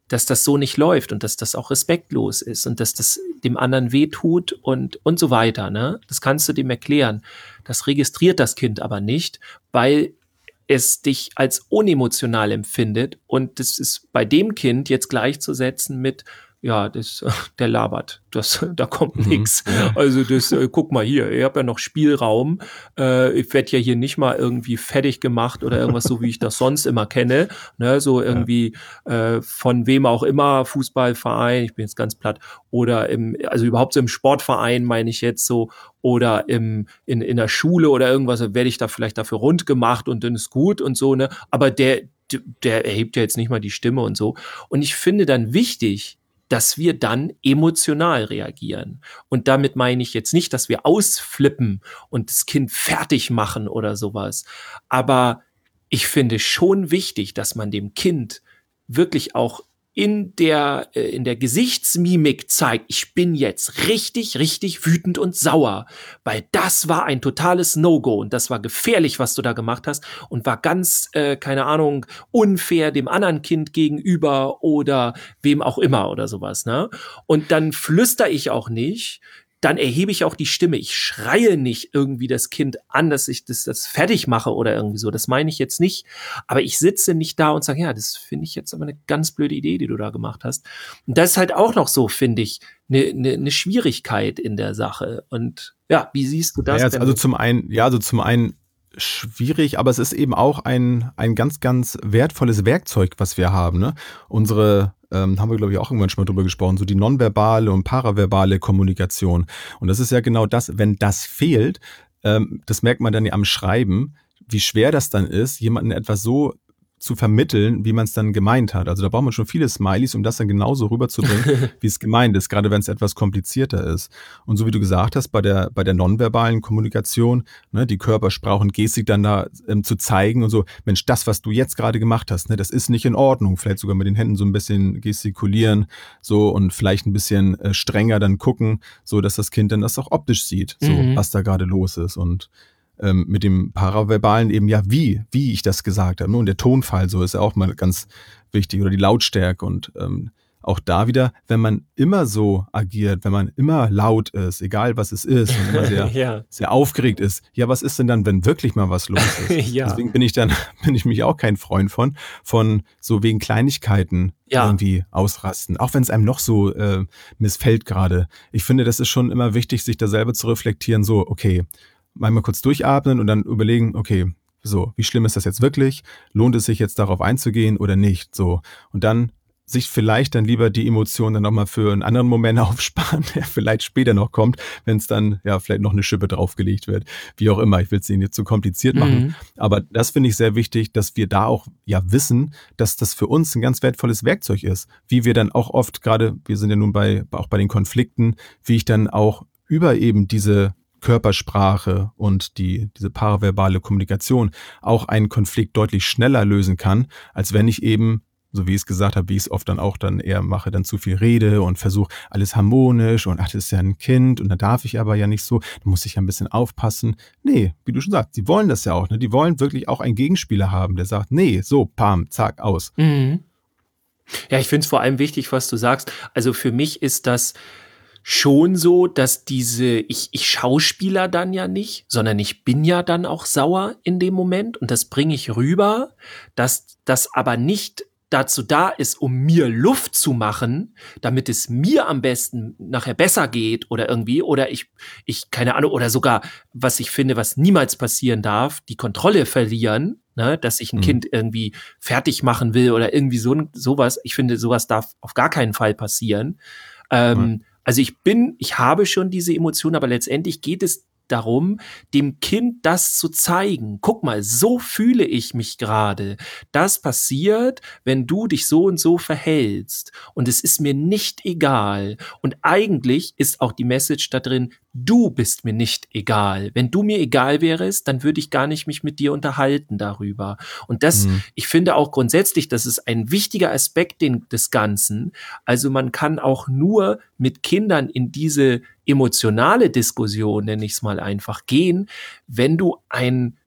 dass das so nicht läuft und dass das auch respektlos ist und dass das dem anderen wehtut und, und so weiter, ne? Das kannst du dem erklären. Das registriert das Kind aber nicht, weil es dich als unemotional empfindet und das ist bei dem Kind jetzt gleichzusetzen mit, ja, das, der labert, das, da kommt Mhm. nix. Also das, äh, guck mal hier, ich habe ja noch Spielraum, äh, ich werde ja hier nicht mal irgendwie fertig gemacht oder irgendwas so, wie ich das sonst immer kenne, ne, so irgendwie äh, von wem auch immer, Fußballverein, ich bin jetzt ganz platt, oder im, also überhaupt so im Sportverein meine ich jetzt so, oder im, in, in der Schule oder irgendwas, werde ich da vielleicht dafür rund gemacht und dann ist gut und so, ne, aber der, der erhebt ja jetzt nicht mal die Stimme und so. Und ich finde dann wichtig, dass wir dann emotional reagieren. Und damit meine ich jetzt nicht, dass wir ausflippen und das Kind fertig machen oder sowas. Aber ich finde schon wichtig, dass man dem Kind wirklich auch in der, äh, in der Gesichtsmimik zeigt, ich bin jetzt richtig, richtig wütend und sauer, weil das war ein totales No-Go und das war gefährlich, was du da gemacht hast und war ganz, äh, keine Ahnung, unfair dem anderen Kind gegenüber oder wem auch immer oder sowas, ne? Und dann flüster ich auch nicht, dann erhebe ich auch die Stimme. Ich schreie nicht irgendwie das Kind an, dass ich das, das fertig mache oder irgendwie so. Das meine ich jetzt nicht. Aber ich sitze nicht da und sage, ja, das finde ich jetzt aber eine ganz blöde Idee, die du da gemacht hast. Und das ist halt auch noch so, finde ich, eine, eine, eine Schwierigkeit in der Sache. Und ja, wie siehst du das? Ja, denn? also zum einen, ja, also zum einen schwierig, aber es ist eben auch ein, ein ganz, ganz wertvolles Werkzeug, was wir haben. Ne? Unsere, ähm, haben wir glaube ich auch irgendwann schon mal drüber gesprochen, so die nonverbale und paraverbale Kommunikation. Und das ist ja genau das, wenn das fehlt, ähm, das merkt man dann ja am Schreiben, wie schwer das dann ist, jemanden etwas so zu vermitteln, wie man es dann gemeint hat. Also da braucht man schon viele Smileys, um das dann genauso rüberzubringen, wie es gemeint ist, gerade wenn es etwas komplizierter ist. Und so wie du gesagt hast, bei der bei der nonverbalen Kommunikation, ne, die Körpersprache und Gestik dann da ähm, zu zeigen und so, Mensch, das, was du jetzt gerade gemacht hast, ne, das ist nicht in Ordnung. Vielleicht sogar mit den Händen so ein bisschen gestikulieren, so und vielleicht ein bisschen äh, strenger dann gucken, so dass das Kind dann das auch optisch sieht, so Mhm. was da gerade los ist. Und ähm, mit dem Paraverbalen eben ja, wie, wie ich das gesagt habe. Und der Tonfall, so ist ja auch mal ganz wichtig, oder die Lautstärke. Und ähm, auch da wieder, wenn man immer so agiert, wenn man immer laut ist, egal was es ist, und immer sehr, Ja. sehr aufgeregt ist, ja, was ist denn dann, wenn wirklich mal was los ist? Ja. Deswegen bin ich dann, bin ich mich auch kein Freund von, von so wegen Kleinigkeiten Ja. irgendwie ausrasten. Auch wenn es einem noch so äh, missfällt gerade. Ich finde, das ist schon immer wichtig, sich da selber zu reflektieren, so, okay, einmal kurz durchatmen und dann überlegen, okay, so, wie schlimm ist das jetzt wirklich? Lohnt es sich jetzt darauf einzugehen oder nicht? So. Und dann sich vielleicht dann lieber die Emotionen dann nochmal für einen anderen Moment aufsparen, der vielleicht später noch kommt, wenn es dann ja vielleicht noch eine Schippe draufgelegt wird. Wie auch immer, ich will es Ihnen jetzt zu kompliziert machen. Mhm. Aber das finde ich sehr wichtig, dass wir da auch ja wissen, dass das für uns ein ganz wertvolles Werkzeug ist. Wie wir dann auch oft, gerade wir sind ja nun bei auch bei den Konflikten, wie ich dann auch über eben diese Körpersprache und die, diese paraverbale Kommunikation auch einen Konflikt deutlich schneller lösen kann, als wenn ich eben, so wie ich es gesagt habe, wie ich es oft dann auch dann eher mache, dann zu viel rede und versuche alles harmonisch und ach, das ist ja ein Kind und da darf ich aber ja nicht so, da muss ich ja ein bisschen aufpassen. Nee, wie du schon sagst, die wollen das ja auch, ne? Die wollen wirklich auch einen Gegenspieler haben, der sagt, nee, so, pam, zack, aus. Mhm. Ja, ich finde es vor allem wichtig, was du sagst. Also für mich ist das schon so, dass diese, ich, ich schauspieler dann ja nicht, sondern ich bin ja dann auch sauer in dem Moment und das bringe ich rüber, dass das aber nicht dazu da ist, um mir Luft zu machen, damit es mir am besten nachher besser geht oder irgendwie, oder ich, ich, keine Ahnung, oder sogar, was ich finde, was niemals passieren darf, die Kontrolle verlieren, ne, dass ich ein Mhm. Kind irgendwie fertig machen will oder irgendwie so, sowas. Ich finde, sowas darf auf gar keinen Fall passieren. Ähm, Mhm. Also ich bin, ich habe schon diese Emotion, aber letztendlich geht es darum, dem Kind das zu zeigen. Guck mal, so fühle ich mich gerade. Das passiert, wenn du dich so und so verhältst. Und es ist mir nicht egal. Und eigentlich ist auch die Message da drin, du bist mir nicht egal. Wenn du mir egal wärst, dann würde ich gar nicht mich mit dir unterhalten darüber. Und das, Mhm. ich finde auch grundsätzlich, das ist ein wichtiger Aspekt den, des Ganzen. Also man kann auch nur mit Kindern in diese emotionale Diskussion, nenne ich es mal einfach, gehen, wenn du ein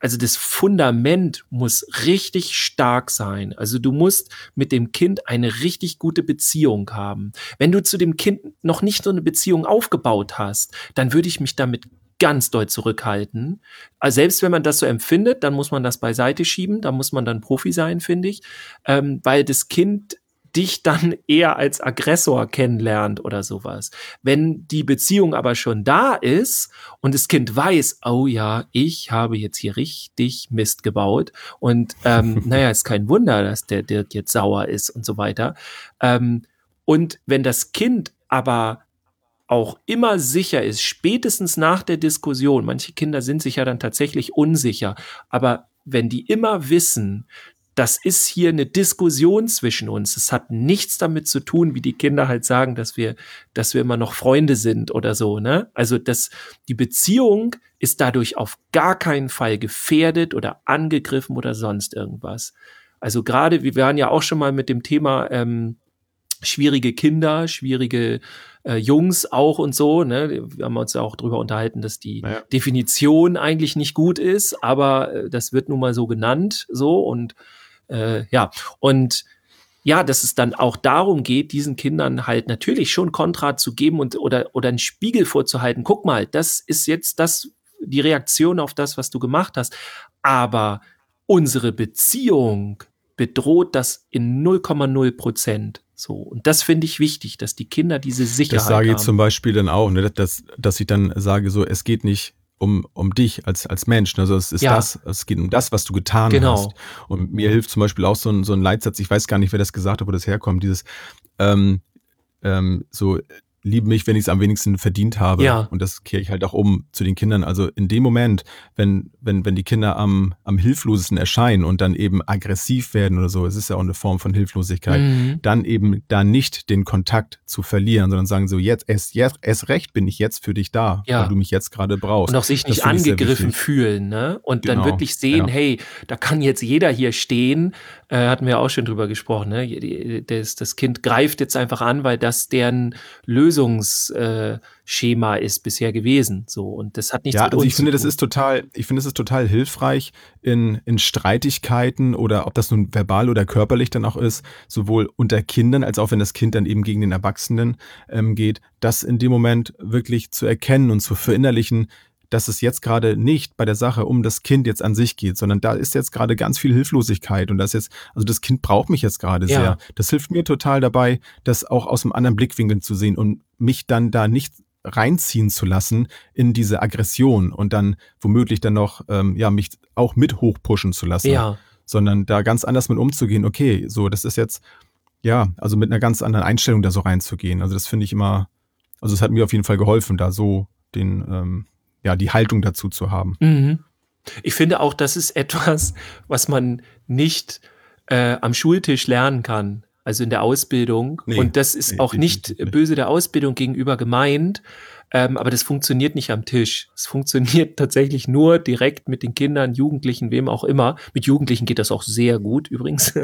also das Fundament muss richtig stark sein. Also du musst mit dem Kind eine richtig gute Beziehung haben. Wenn du zu dem Kind noch nicht so eine Beziehung aufgebaut hast, dann würde ich mich damit ganz doll zurückhalten. Also selbst wenn man das so empfindet, dann muss man das beiseite schieben, da muss man dann Profi sein, finde ich, ähm, weil das Kind dich dann eher als Aggressor kennenlernt oder sowas. Wenn die Beziehung aber schon da ist und das Kind weiß, oh ja, ich habe jetzt hier richtig Mist gebaut und ähm, naja, ist kein Wunder, dass der Dirk jetzt sauer ist und so weiter. Ähm, und wenn das Kind aber auch immer sicher ist, spätestens nach der Diskussion, manche Kinder sind sich ja dann tatsächlich unsicher, aber wenn die immer wissen, das ist hier eine Diskussion zwischen uns, es hat nichts damit zu tun, wie die Kinder halt sagen, dass wir, dass wir immer noch Freunde sind oder so, ne? Also das, die Beziehung ist dadurch auf gar keinen Fall gefährdet oder angegriffen oder sonst irgendwas. Also gerade, wir waren ja auch schon mal mit dem Thema ähm, schwierige Kinder, schwierige äh, Jungs auch und so, ne? Wir haben uns ja auch drüber unterhalten, dass die ja. Definition eigentlich nicht gut ist, aber äh, das wird nun mal so genannt, so und äh, ja, und ja, dass es dann auch darum geht, diesen Kindern halt natürlich schon Kontra zu geben und oder oder einen Spiegel vorzuhalten. Guck mal, das ist jetzt das die Reaktion auf das, was du gemacht hast, aber unsere Beziehung bedroht das in null Komma null Prozent. So, und das finde ich wichtig, dass die Kinder diese Sicherheit haben. Das sage ich haben. zum Beispiel dann auch, ne, dass, dass ich dann sage, so, es geht nicht um, um dich als, als Mensch. Also es ist ja. das, es geht um das, was du getan genau. hast. Und mir hilft zum Beispiel auch so ein, so ein Leitsatz, ich weiß gar nicht, wer das gesagt hat, wo das herkommt, dieses ähm, ähm, so, liebe mich, wenn ich es am wenigsten verdient habe. Ja. Und das kehre ich halt auch um zu den Kindern. Also in dem Moment, wenn, wenn, wenn die Kinder am, am hilflosesten erscheinen und dann eben aggressiv werden oder so, es ist ja auch eine Form von Hilflosigkeit, mhm. dann eben da nicht den Kontakt zu verlieren, sondern sagen so, jetzt, erst, jetzt, erst recht bin ich jetzt für dich da, ja. weil du mich jetzt gerade brauchst. Und auch sich nicht angegriffen fühlen, ne? Und genau. dann wirklich sehen, ja. hey, da kann jetzt jeder hier stehen, äh, hatten wir auch schon drüber gesprochen, ne? Das, das Kind greift jetzt einfach an, weil das deren Lösung Lösungsschema ist bisher gewesen, so, und das hat nichts ja, mit also uns ich finde, zu tun. Das ist total, ich finde, es ist total hilfreich in, in Streitigkeiten oder ob das nun verbal oder körperlich dann auch ist, sowohl unter Kindern als auch wenn das Kind dann eben gegen den Erwachsenen ähm, geht, das in dem Moment wirklich zu erkennen und zu verinnerlichen, dass es jetzt gerade nicht bei der Sache um das Kind jetzt an sich geht, sondern da ist jetzt gerade ganz viel Hilflosigkeit und das jetzt, also das Kind braucht mich jetzt gerade ja. sehr. Das hilft mir total dabei, das auch aus einem anderen Blickwinkel zu sehen und mich dann da nicht reinziehen zu lassen in diese Aggression und dann womöglich dann noch, ähm, ja, mich auch mit hochpushen zu lassen, ja. sondern da ganz anders mit umzugehen. Okay, so, das ist jetzt, ja, also mit einer ganz anderen Einstellung da so reinzugehen. Also das finde ich immer, also es hat mir auf jeden Fall geholfen, da so den, ähm, ja, die Haltung dazu zu haben. Mhm. Ich finde auch, das ist etwas, was man nicht äh, am Schultisch lernen kann, also in der Ausbildung. Nee, und das ist nee, auch nicht, nicht böse der Ausbildung gegenüber gemeint, ähm, aber das funktioniert nicht am Tisch. Es funktioniert tatsächlich nur direkt mit den Kindern, Jugendlichen, wem auch immer. Mit Jugendlichen geht das auch sehr gut übrigens.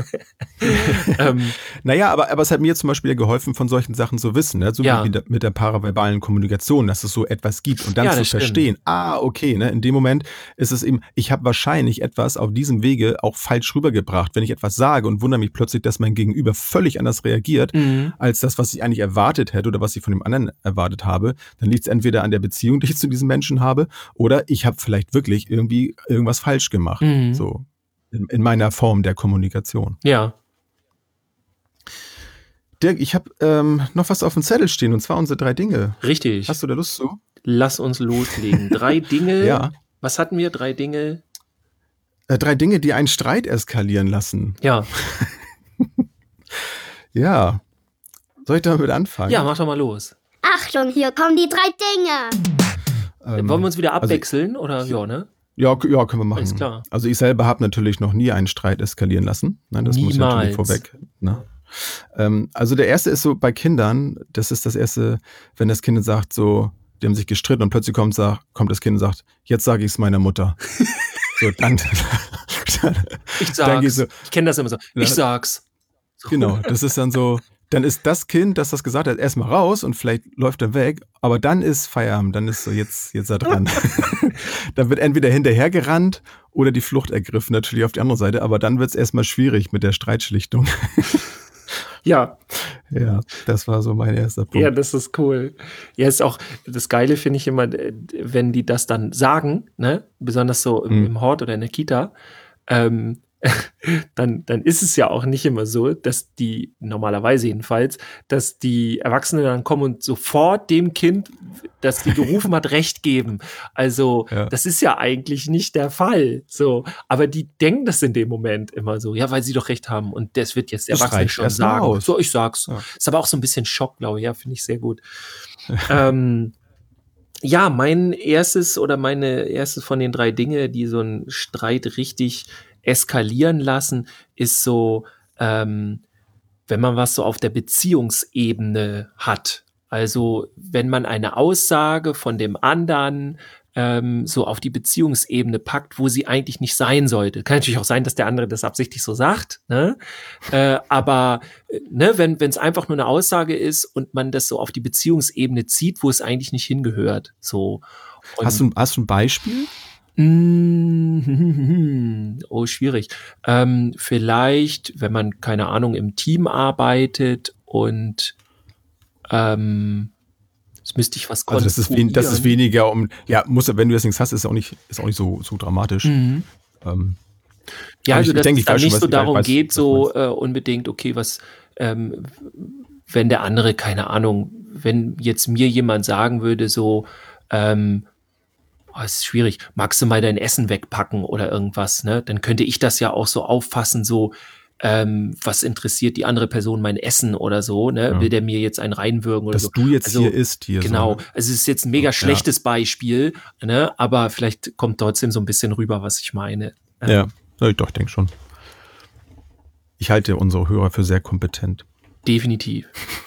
ähm, naja, aber, aber es hat mir zum Beispiel geholfen, von solchen Sachen zu wissen, ne? So ja. wie mit der paraverbalen Kommunikation, dass es so etwas gibt und dann ja, zu verstehen, stimmt. ah, okay, ne? In dem Moment ist es eben, ich habe wahrscheinlich etwas auf diesem Wege auch falsch rübergebracht, wenn ich etwas sage und wundere mich plötzlich, dass mein Gegenüber völlig anders reagiert, mhm. als das, was ich eigentlich erwartet hätte oder was ich von dem anderen erwartet habe, dann liegt es entweder an der Beziehung, die ich zu diesem Menschen habe, oder ich habe vielleicht wirklich irgendwie irgendwas falsch gemacht, mhm. so in, in meiner Form der Kommunikation. Ja. Dirk, ich habe ähm, noch was auf dem Zettel stehen, und zwar unsere drei Dinge. Richtig. Hast du da Lust zu? Lass uns loslegen. Drei Dinge. Ja. Was hatten wir? Drei Dinge? Äh, drei Dinge, die einen Streit eskalieren lassen. Ja. Ja. Soll ich damit anfangen? Ja, mach doch mal los. Achtung, hier kommen die drei Dinge. Ähm, Wollen wir uns wieder abwechseln? Also, oder ja, ne? Ja, ja, können wir machen. Alles klar. Also ich selber habe natürlich noch nie einen Streit eskalieren lassen. Ne, das Niemals. muss ich natürlich vorweg. Ne? Ähm, also der erste ist so bei Kindern, das ist das erste, wenn das Kind sagt so, die haben sich gestritten und plötzlich kommt, sagt, kommt das Kind und sagt, jetzt sage ich es meiner Mutter. So, dann, dann ich sag's. Dann so, ich kenne das immer so. Ich sag's. So. Genau, das ist dann so, dann ist das Kind, das das gesagt hat, erstmal raus und vielleicht läuft er weg, aber dann ist Feierabend, dann ist so, jetzt, jetzt er dran. Dann wird entweder hinterher gerannt oder die Flucht ergriffen, natürlich auf die andere Seite, aber dann wird es erstmal schwierig mit der Streitschlichtung. Ja. Ja, das war so mein erster Punkt. Ja, das ist cool. Ja, ist auch, das Geile finde ich immer, wenn die das dann sagen, ne, besonders so im, Mhm. im Hort oder in der Kita, ähm, dann, dann ist es ja auch nicht immer so, dass die, normalerweise jedenfalls, dass die Erwachsenen dann kommen und sofort dem Kind, das die gerufen hat, Recht geben. Also, Ja. das ist ja eigentlich nicht der Fall. So, aber die denken das in dem Moment immer so, ja, weil sie doch Recht haben und das wird jetzt der Das Erwachsene reicht schon erst mal sagen. aus. So, ich sag's. Ja. Ist aber auch so ein bisschen Schock, glaube ich. Ja, finde ich sehr gut. ähm, ja, mein erstes oder meine erstes von den drei Dinge, die so einen Streit richtig eskalieren lassen, ist so, ähm, wenn man was so auf der Beziehungsebene hat. Also wenn man eine Aussage von dem anderen ähm, so auf die Beziehungsebene packt, wo sie eigentlich nicht sein sollte. Kann natürlich auch sein, dass der andere das absichtlich so sagt, ne? Äh, aber äh, ne, wenn wenn es einfach nur eine Aussage ist und man das so auf die Beziehungsebene zieht, wo es eigentlich nicht hingehört. So. Und Hast du, hast du ein Beispiel? Mm, Oh, schwierig. Ähm, vielleicht, wenn man, keine Ahnung, im Team arbeitet und ähm, jetzt müsste ich was Also das ist, wen, das ist konstruieren. weniger um, ja, muss, wenn du das nichts hast, ist auch nicht, ist auch nicht so, so dramatisch. Mhm. Ähm, Ja, aber also ich- ich dass denke, es ich dann weiß schon, nicht was so du- darum weiß, geht, was du so äh, unbedingt, okay, was, ähm, wenn der andere, keine Ahnung, wenn jetzt mir jemand sagen würde, so, ähm, oh, es ist schwierig, magst du mal dein Essen wegpacken oder irgendwas, ne? Dann könnte ich das ja auch so auffassen, so, ähm, was interessiert die andere Person mein Essen oder so, ne? Ja. Will der mir jetzt einen reinwürgen oder dass so? du jetzt Also, hier isst, hier Genau, so. Ne? also es ist jetzt ein mega Ja. schlechtes Beispiel, ne? Aber vielleicht kommt trotzdem so ein bisschen rüber, was ich meine. Ähm, Ja, ja, ich doch, denke schon. Ich halte unsere Hörer für sehr kompetent. Definitiv.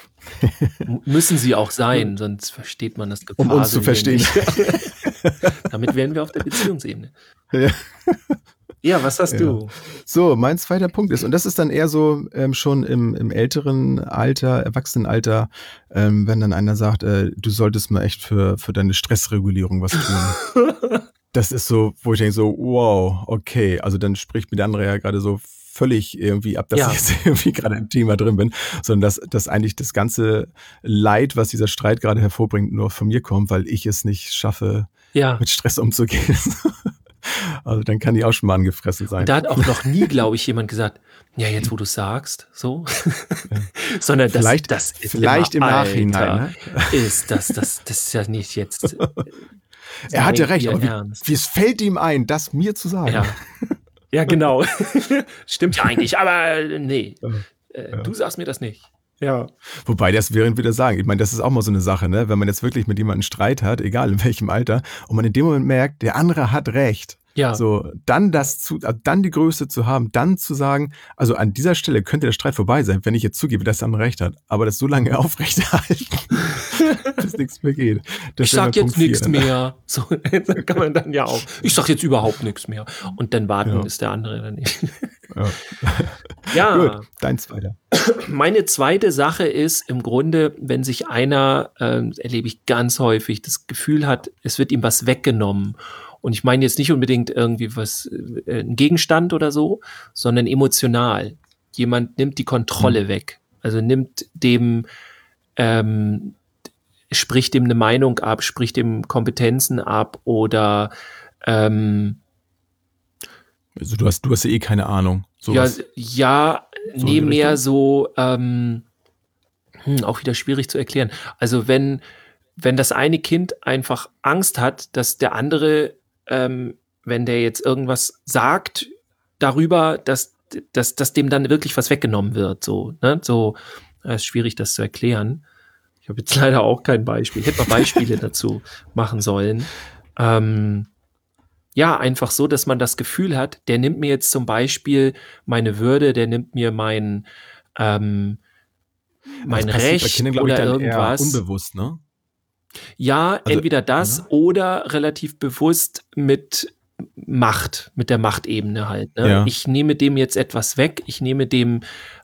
M- Müssen sie auch sein, sonst versteht man das Um uns zu Gefasel hier verstehen. nicht. Damit wären wir auf der Beziehungsebene. Ja. Ja, was hast Ja. du? So, mein zweiter Punkt ist, und das ist dann eher so ähm, schon im, im älteren Alter, Erwachsenenalter, ähm, wenn dann einer sagt, äh, du solltest mal echt für, für deine Stressregulierung was tun. Das ist so, wo ich denke so, wow, okay, also dann spricht mir der andere ja gerade so völlig irgendwie ab, dass Ja. ich jetzt irgendwie gerade im Thema drin bin, sondern dass, dass eigentlich das ganze Leid, was dieser Streit gerade hervorbringt, nur von mir kommt, weil ich es nicht schaffe, Ja. mit Stress umzugehen. Also dann kann die auch schon mal angefressen sein. Und da hat auch noch nie, glaube ich, jemand gesagt, ja, jetzt wo du sagst, so. Sondern das, Vielleicht- das ist vielleicht immer, im Nachhinein, Alter, ne? ist das, das, das ist ja nicht jetzt. Er hat ja recht, Ihr aber wie, Ernst. wie es fällt ihm ein, das mir zu sagen. Ja. Ja, genau. Stimmt ja eigentlich, aber äh, nee. Äh, Ja. Du sagst mir das nicht. Ja. Wobei, das während wieder sagen, ich meine, das ist auch mal so eine Sache, ne? Wenn man jetzt wirklich mit jemandem Streit hat, egal in welchem Alter, und man in dem Moment merkt, der andere hat recht. Ja. So, dann das zu, äh, dann die Größe zu haben, dann zu sagen, also an dieser Stelle könnte der Streit vorbei sein, wenn ich jetzt zugebe, dass der andere recht hat. Aber das so lange aufrechterhalten, bis nichts mehr geht. Das Ich wäre sag mein jetzt Punkt vier, nichts ne? mehr. So so kann man dann ja auch. Ich sag jetzt überhaupt nichts mehr. Und dann warten Ja. ist der andere dann nicht. Ja. Ja, Gut, dein zweiter. meine zweite Sache ist im Grunde, wenn sich einer, ähm, erlebe ich ganz häufig, das Gefühl hat, es wird ihm was weggenommen. Und ich meine jetzt nicht unbedingt irgendwie was, äh, ein Gegenstand oder so, sondern emotional. Jemand nimmt die Kontrolle weg. Also nimmt dem, ähm, spricht dem eine Meinung ab, spricht dem Kompetenzen ab oder ähm, Also du hast, du hast ja eh keine Ahnung. ja, Sowas. ja, So nee, in die mehr Richtung? so, ähm, hm, auch wieder schwierig zu erklären. Also wenn, wenn das eine Kind einfach Angst hat, dass der andere, ähm, wenn der jetzt irgendwas sagt darüber, dass, dass, dass dem dann wirklich was weggenommen wird, so, ne, so, äh, ist schwierig, das zu erklären. Ich habe jetzt leider auch kein Beispiel. Ich hätte mal Beispiele dazu machen sollen. Ähm, ja, einfach so, dass man das Gefühl hat, der nimmt mir jetzt zum Beispiel meine Würde, der nimmt mir mein, ähm, mein Das passiert bei Recht Kindern, glaub ich, oder dann eher irgendwas. unbewusst, ne? Ja, Also, entweder das ja. oder relativ bewusst mit Macht, mit der Machtebene halt. Ne? Ja. Ich nehme dem jetzt etwas weg, ich nehme dem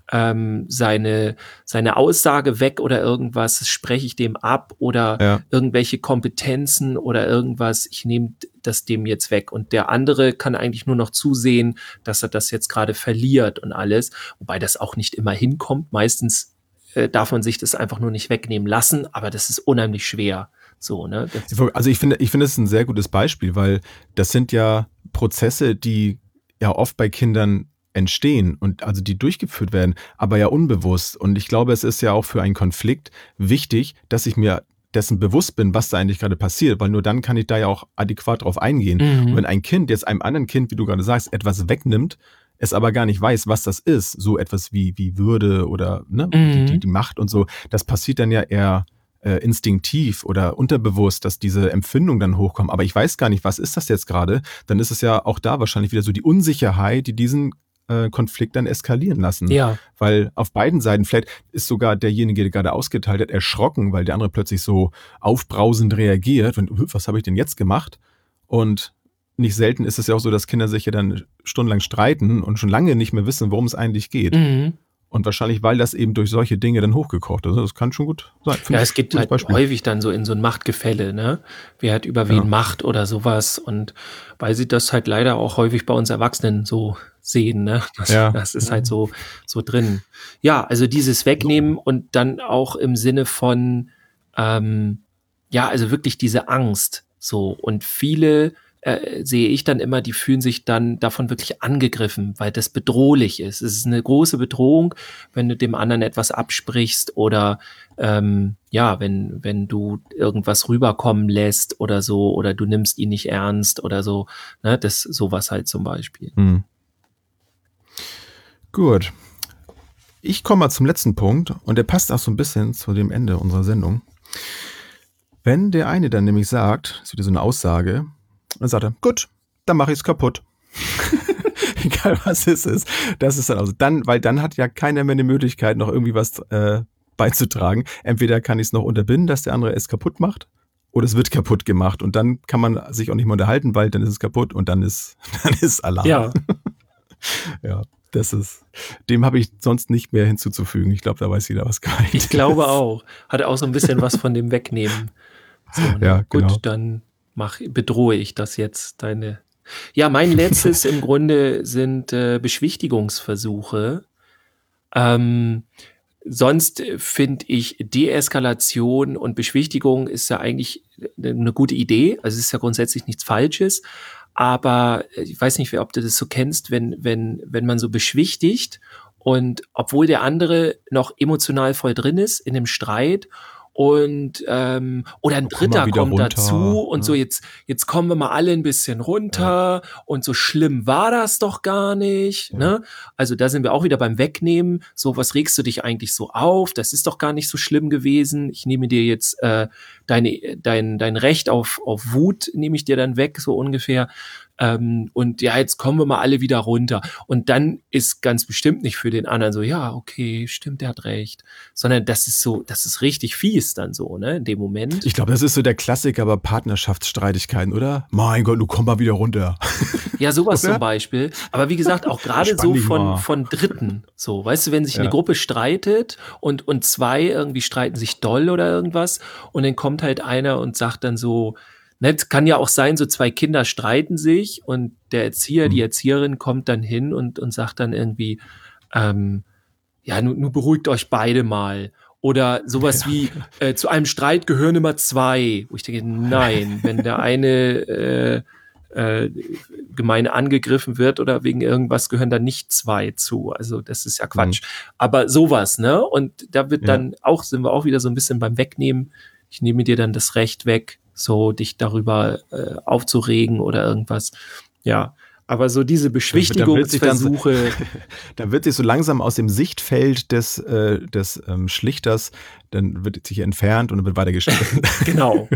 ähm, seine, seine Aussage weg oder irgendwas, das spreche ich dem ab oder Ja. irgendwelche Kompetenzen oder irgendwas, ich nehme das dem jetzt weg. Und der andere kann eigentlich nur noch zusehen, dass er das jetzt gerade verliert und alles, wobei das auch nicht immer hinkommt. Meistens äh, darf man sich das einfach nur nicht wegnehmen lassen, aber das ist unheimlich schwer. So, ne? Das, Also ich finde, ich finde, es ist ein sehr gutes Beispiel, weil das sind ja Prozesse, die ja oft bei Kindern entstehen und also die durchgeführt werden, aber ja unbewusst. Und ich glaube, es ist ja auch für einen Konflikt wichtig, dass ich mir dessen bewusst bin, was da eigentlich gerade passiert, weil nur dann kann ich da ja auch adäquat drauf eingehen. Mhm. Und wenn ein Kind jetzt einem anderen Kind, wie du gerade sagst, etwas wegnimmt, es aber gar nicht weiß, was das ist, so etwas wie, wie Würde oder ne, Mhm. die, die, die Macht und so, das passiert dann ja eher äh, instinktiv oder unterbewusst, dass diese Empfindungen dann hochkommen. Aber ich weiß gar nicht, was ist das jetzt gerade? Dann ist es ja auch da wahrscheinlich wieder so die Unsicherheit, die diesen äh, Konflikt dann eskalieren lassen. Ja. Weil auf beiden Seiten, vielleicht ist sogar derjenige, der gerade ausgeteilt hat, erschrocken, weil der andere plötzlich so aufbrausend reagiert. Und was habe ich denn jetzt gemacht? Und nicht selten ist es ja auch so, dass Kinder sich ja dann stundenlang streiten und schon lange nicht mehr wissen, worum es eigentlich geht. Mhm. Und wahrscheinlich, weil das eben durch solche Dinge dann hochgekocht ist. Das kann schon gut sein. Finde Ja, ich es geht ein halt gutes Beispiel. häufig dann so in so ein Machtgefälle, ne? Wer hat über wen Ja. Macht oder sowas. Und weil sie das halt leider auch häufig bei uns Erwachsenen so sehen, ne? Das, Ja. das ist halt so, so drin. Ja, also dieses Wegnehmen und dann auch im Sinne von, ähm, ja, also wirklich diese Angst. So. Und viele äh, sehe ich dann immer, die fühlen sich dann davon wirklich angegriffen, weil das bedrohlich ist. Es ist eine große Bedrohung, wenn du dem anderen etwas absprichst oder ähm, ja, wenn, wenn du irgendwas rüberkommen lässt oder so, oder du nimmst ihn nicht ernst oder so, ne, das sowas halt zum Beispiel. Hm. Gut. Ich komme mal zum letzten Punkt und der passt auch so ein bisschen zu dem Ende unserer Sendung. Wenn der eine dann nämlich sagt, das ist wieder so eine Aussage, dann sagt er, gut, dann mache ich es kaputt. Egal was es ist. Das ist dann also dann, weil dann hat ja keiner mehr eine Möglichkeit, noch irgendwie was äh, beizutragen. Entweder kann ich es noch unterbinden, dass der andere es kaputt macht, oder es wird kaputt gemacht und dann kann man sich auch nicht mehr unterhalten, weil dann ist es kaputt und dann ist, dann ist Alarm. Ja, Ja, das ist, dem habe ich sonst nicht mehr hinzuzufügen. Ich glaube, da weiß jeder, was gemeint ich ist. glaube auch. Hat auch so ein bisschen was von dem Wegnehmen. So, ne? Ja, Gut, genau. dann mach, bedrohe ich das jetzt, deine. Ja, mein letztes im Grunde sind äh, Beschwichtigungsversuche. Ähm, sonst finde ich Deeskalation und Beschwichtigung ist ja eigentlich eine gute Idee. Also es ist ja grundsätzlich nichts Falsches. Aber ich weiß nicht, ob du das so kennst, wenn, wenn, wenn man so beschwichtigt und obwohl der andere noch emotional voll drin ist in dem Streit und ähm, oder ein Komm mal Dritter wieder kommt runter, dazu und ne? so jetzt jetzt kommen wir mal alle ein bisschen runter und so schlimm war das doch gar nicht, Ja. ne? Also da sind wir auch wieder beim Wegnehmen. So, was regst du dich eigentlich so auf? Das ist doch gar nicht so schlimm gewesen. Ich nehme dir jetzt äh, deine dein dein Recht auf auf Wut nehme ich dir dann weg, so ungefähr. Ähm, und ja, jetzt kommen wir mal alle wieder runter. Und dann ist ganz bestimmt nicht für den anderen so, ja, okay, stimmt, der hat recht. Sondern das ist so, das ist richtig fies dann so, ne, in dem Moment. Ich glaube, das ist so der Klassiker bei Partnerschaftsstreitigkeiten, oder? Mein Gott, du komm mal wieder runter. Ja, sowas Oder? zum Beispiel. Aber wie gesagt, auch gerade Spann so dich von, mal. von Dritten. So, weißt du, wenn sich Ja. eine Gruppe streitet und, und zwei irgendwie streiten sich doll oder irgendwas und dann kommt halt einer und sagt dann so, ne, es kann ja auch sein, so zwei Kinder streiten sich und der Erzieher, Mhm. die Erzieherin kommt dann hin und, und sagt dann irgendwie, ähm, ja, nun, nun beruhigt euch beide mal. Oder sowas wie, äh, zu einem Streit gehören immer zwei. Wo ich denke, nein, wenn der eine äh, äh, gemein angegriffen wird oder wegen irgendwas, gehören da nicht zwei zu. Also das ist ja Quatsch. Aber sowas, ne? Und da wird Ja. dann auch, sind wir auch wieder so ein bisschen beim Wegnehmen. Ich nehme dir dann das Recht weg, so dich darüber äh, aufzuregen oder irgendwas. Ja, aber so diese Beschwichtigungsversuche. Dann wird sich so langsam aus dem Sichtfeld des, äh, des ähm, Schlichters, dann wird sich entfernt und dann wird weiter gestritten. Genau.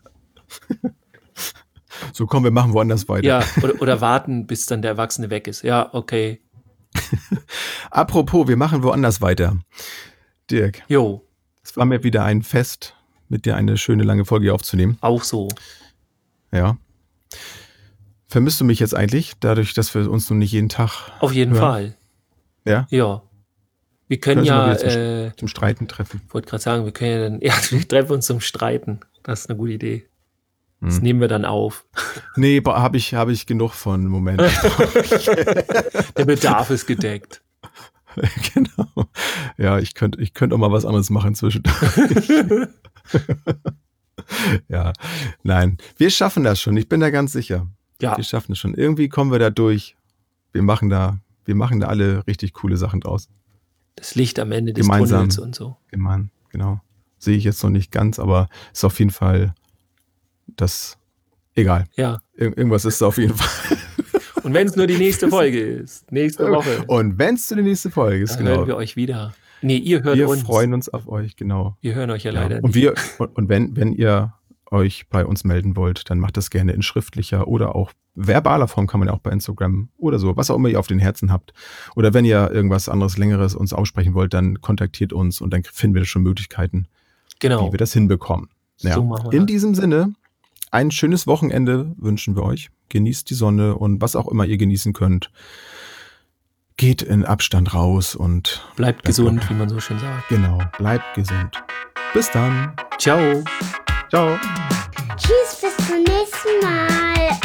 So, komm, wir machen woanders weiter. Ja, oder, oder warten, bis dann der Erwachsene weg ist. Ja, okay. Apropos, wir machen woanders weiter. Dirk, Jo, es war mir wieder ein Fest, mit dir eine schöne lange Folge aufzunehmen. auch so. Ja. Vermisst du mich jetzt eigentlich, dadurch, dass wir uns nun nicht jeden Tag Auf jeden hören? Fall. Ja? Ja. Wir können Können Sie mal ja, wieder zum, äh, zum Streiten treffen. ich wollte gerade sagen, wir können ja dann, ja, wir treffen uns zum Streiten. Das ist eine gute Idee. Das Hm. nehmen wir dann auf. Nee, habe ich, hab ich genug von. Moment. Der Bedarf ist gedeckt. Genau. Ja, ich könnte ich könnt auch mal was anderes machen zwischendurch. Ja, nein. Wir schaffen das schon. Ich bin da ganz sicher. Ja, Wir schaffen es schon. Irgendwie kommen wir da durch. Wir machen da, wir machen da alle richtig coole Sachen draus. das Licht am Ende des Gemeinsam. Tunnels und so. Gemein, genau. Sehe ich jetzt noch nicht ganz, aber ist auf jeden Fall das, egal. Ja. Ir irgendwas ist da auf jeden Fall. Und wenn es nur die nächste Folge ist, nächste Woche, Und wenn es zu der nächsten Folge ist, dann genau. hören wir euch wieder. Nee, ihr hört Wir uns. freuen uns auf euch, genau. Wir hören euch ja, Ja. leider Und nicht. wir, und, und wenn, wenn ihr euch bei uns melden wollt, dann macht das gerne in schriftlicher oder auch verbaler Form, kann man ja auch bei Instagram oder so, was auch immer ihr auf den Herzen habt. Oder wenn ihr irgendwas anderes, Längeres uns aussprechen wollt, dann kontaktiert uns und dann finden wir schon Möglichkeiten, Genau. wie wir das hinbekommen. Ja. So machen wir In das. diesem Sinne, ein schönes Wochenende wünschen wir euch. Genießt die Sonne und was auch immer ihr genießen könnt. Geht in Abstand raus und Bleibt gesund, wie man so schön sagt. genau, bleibt gesund. Bis dann. Ciao. Ciao. Tschüss, bis zum nächsten Mal.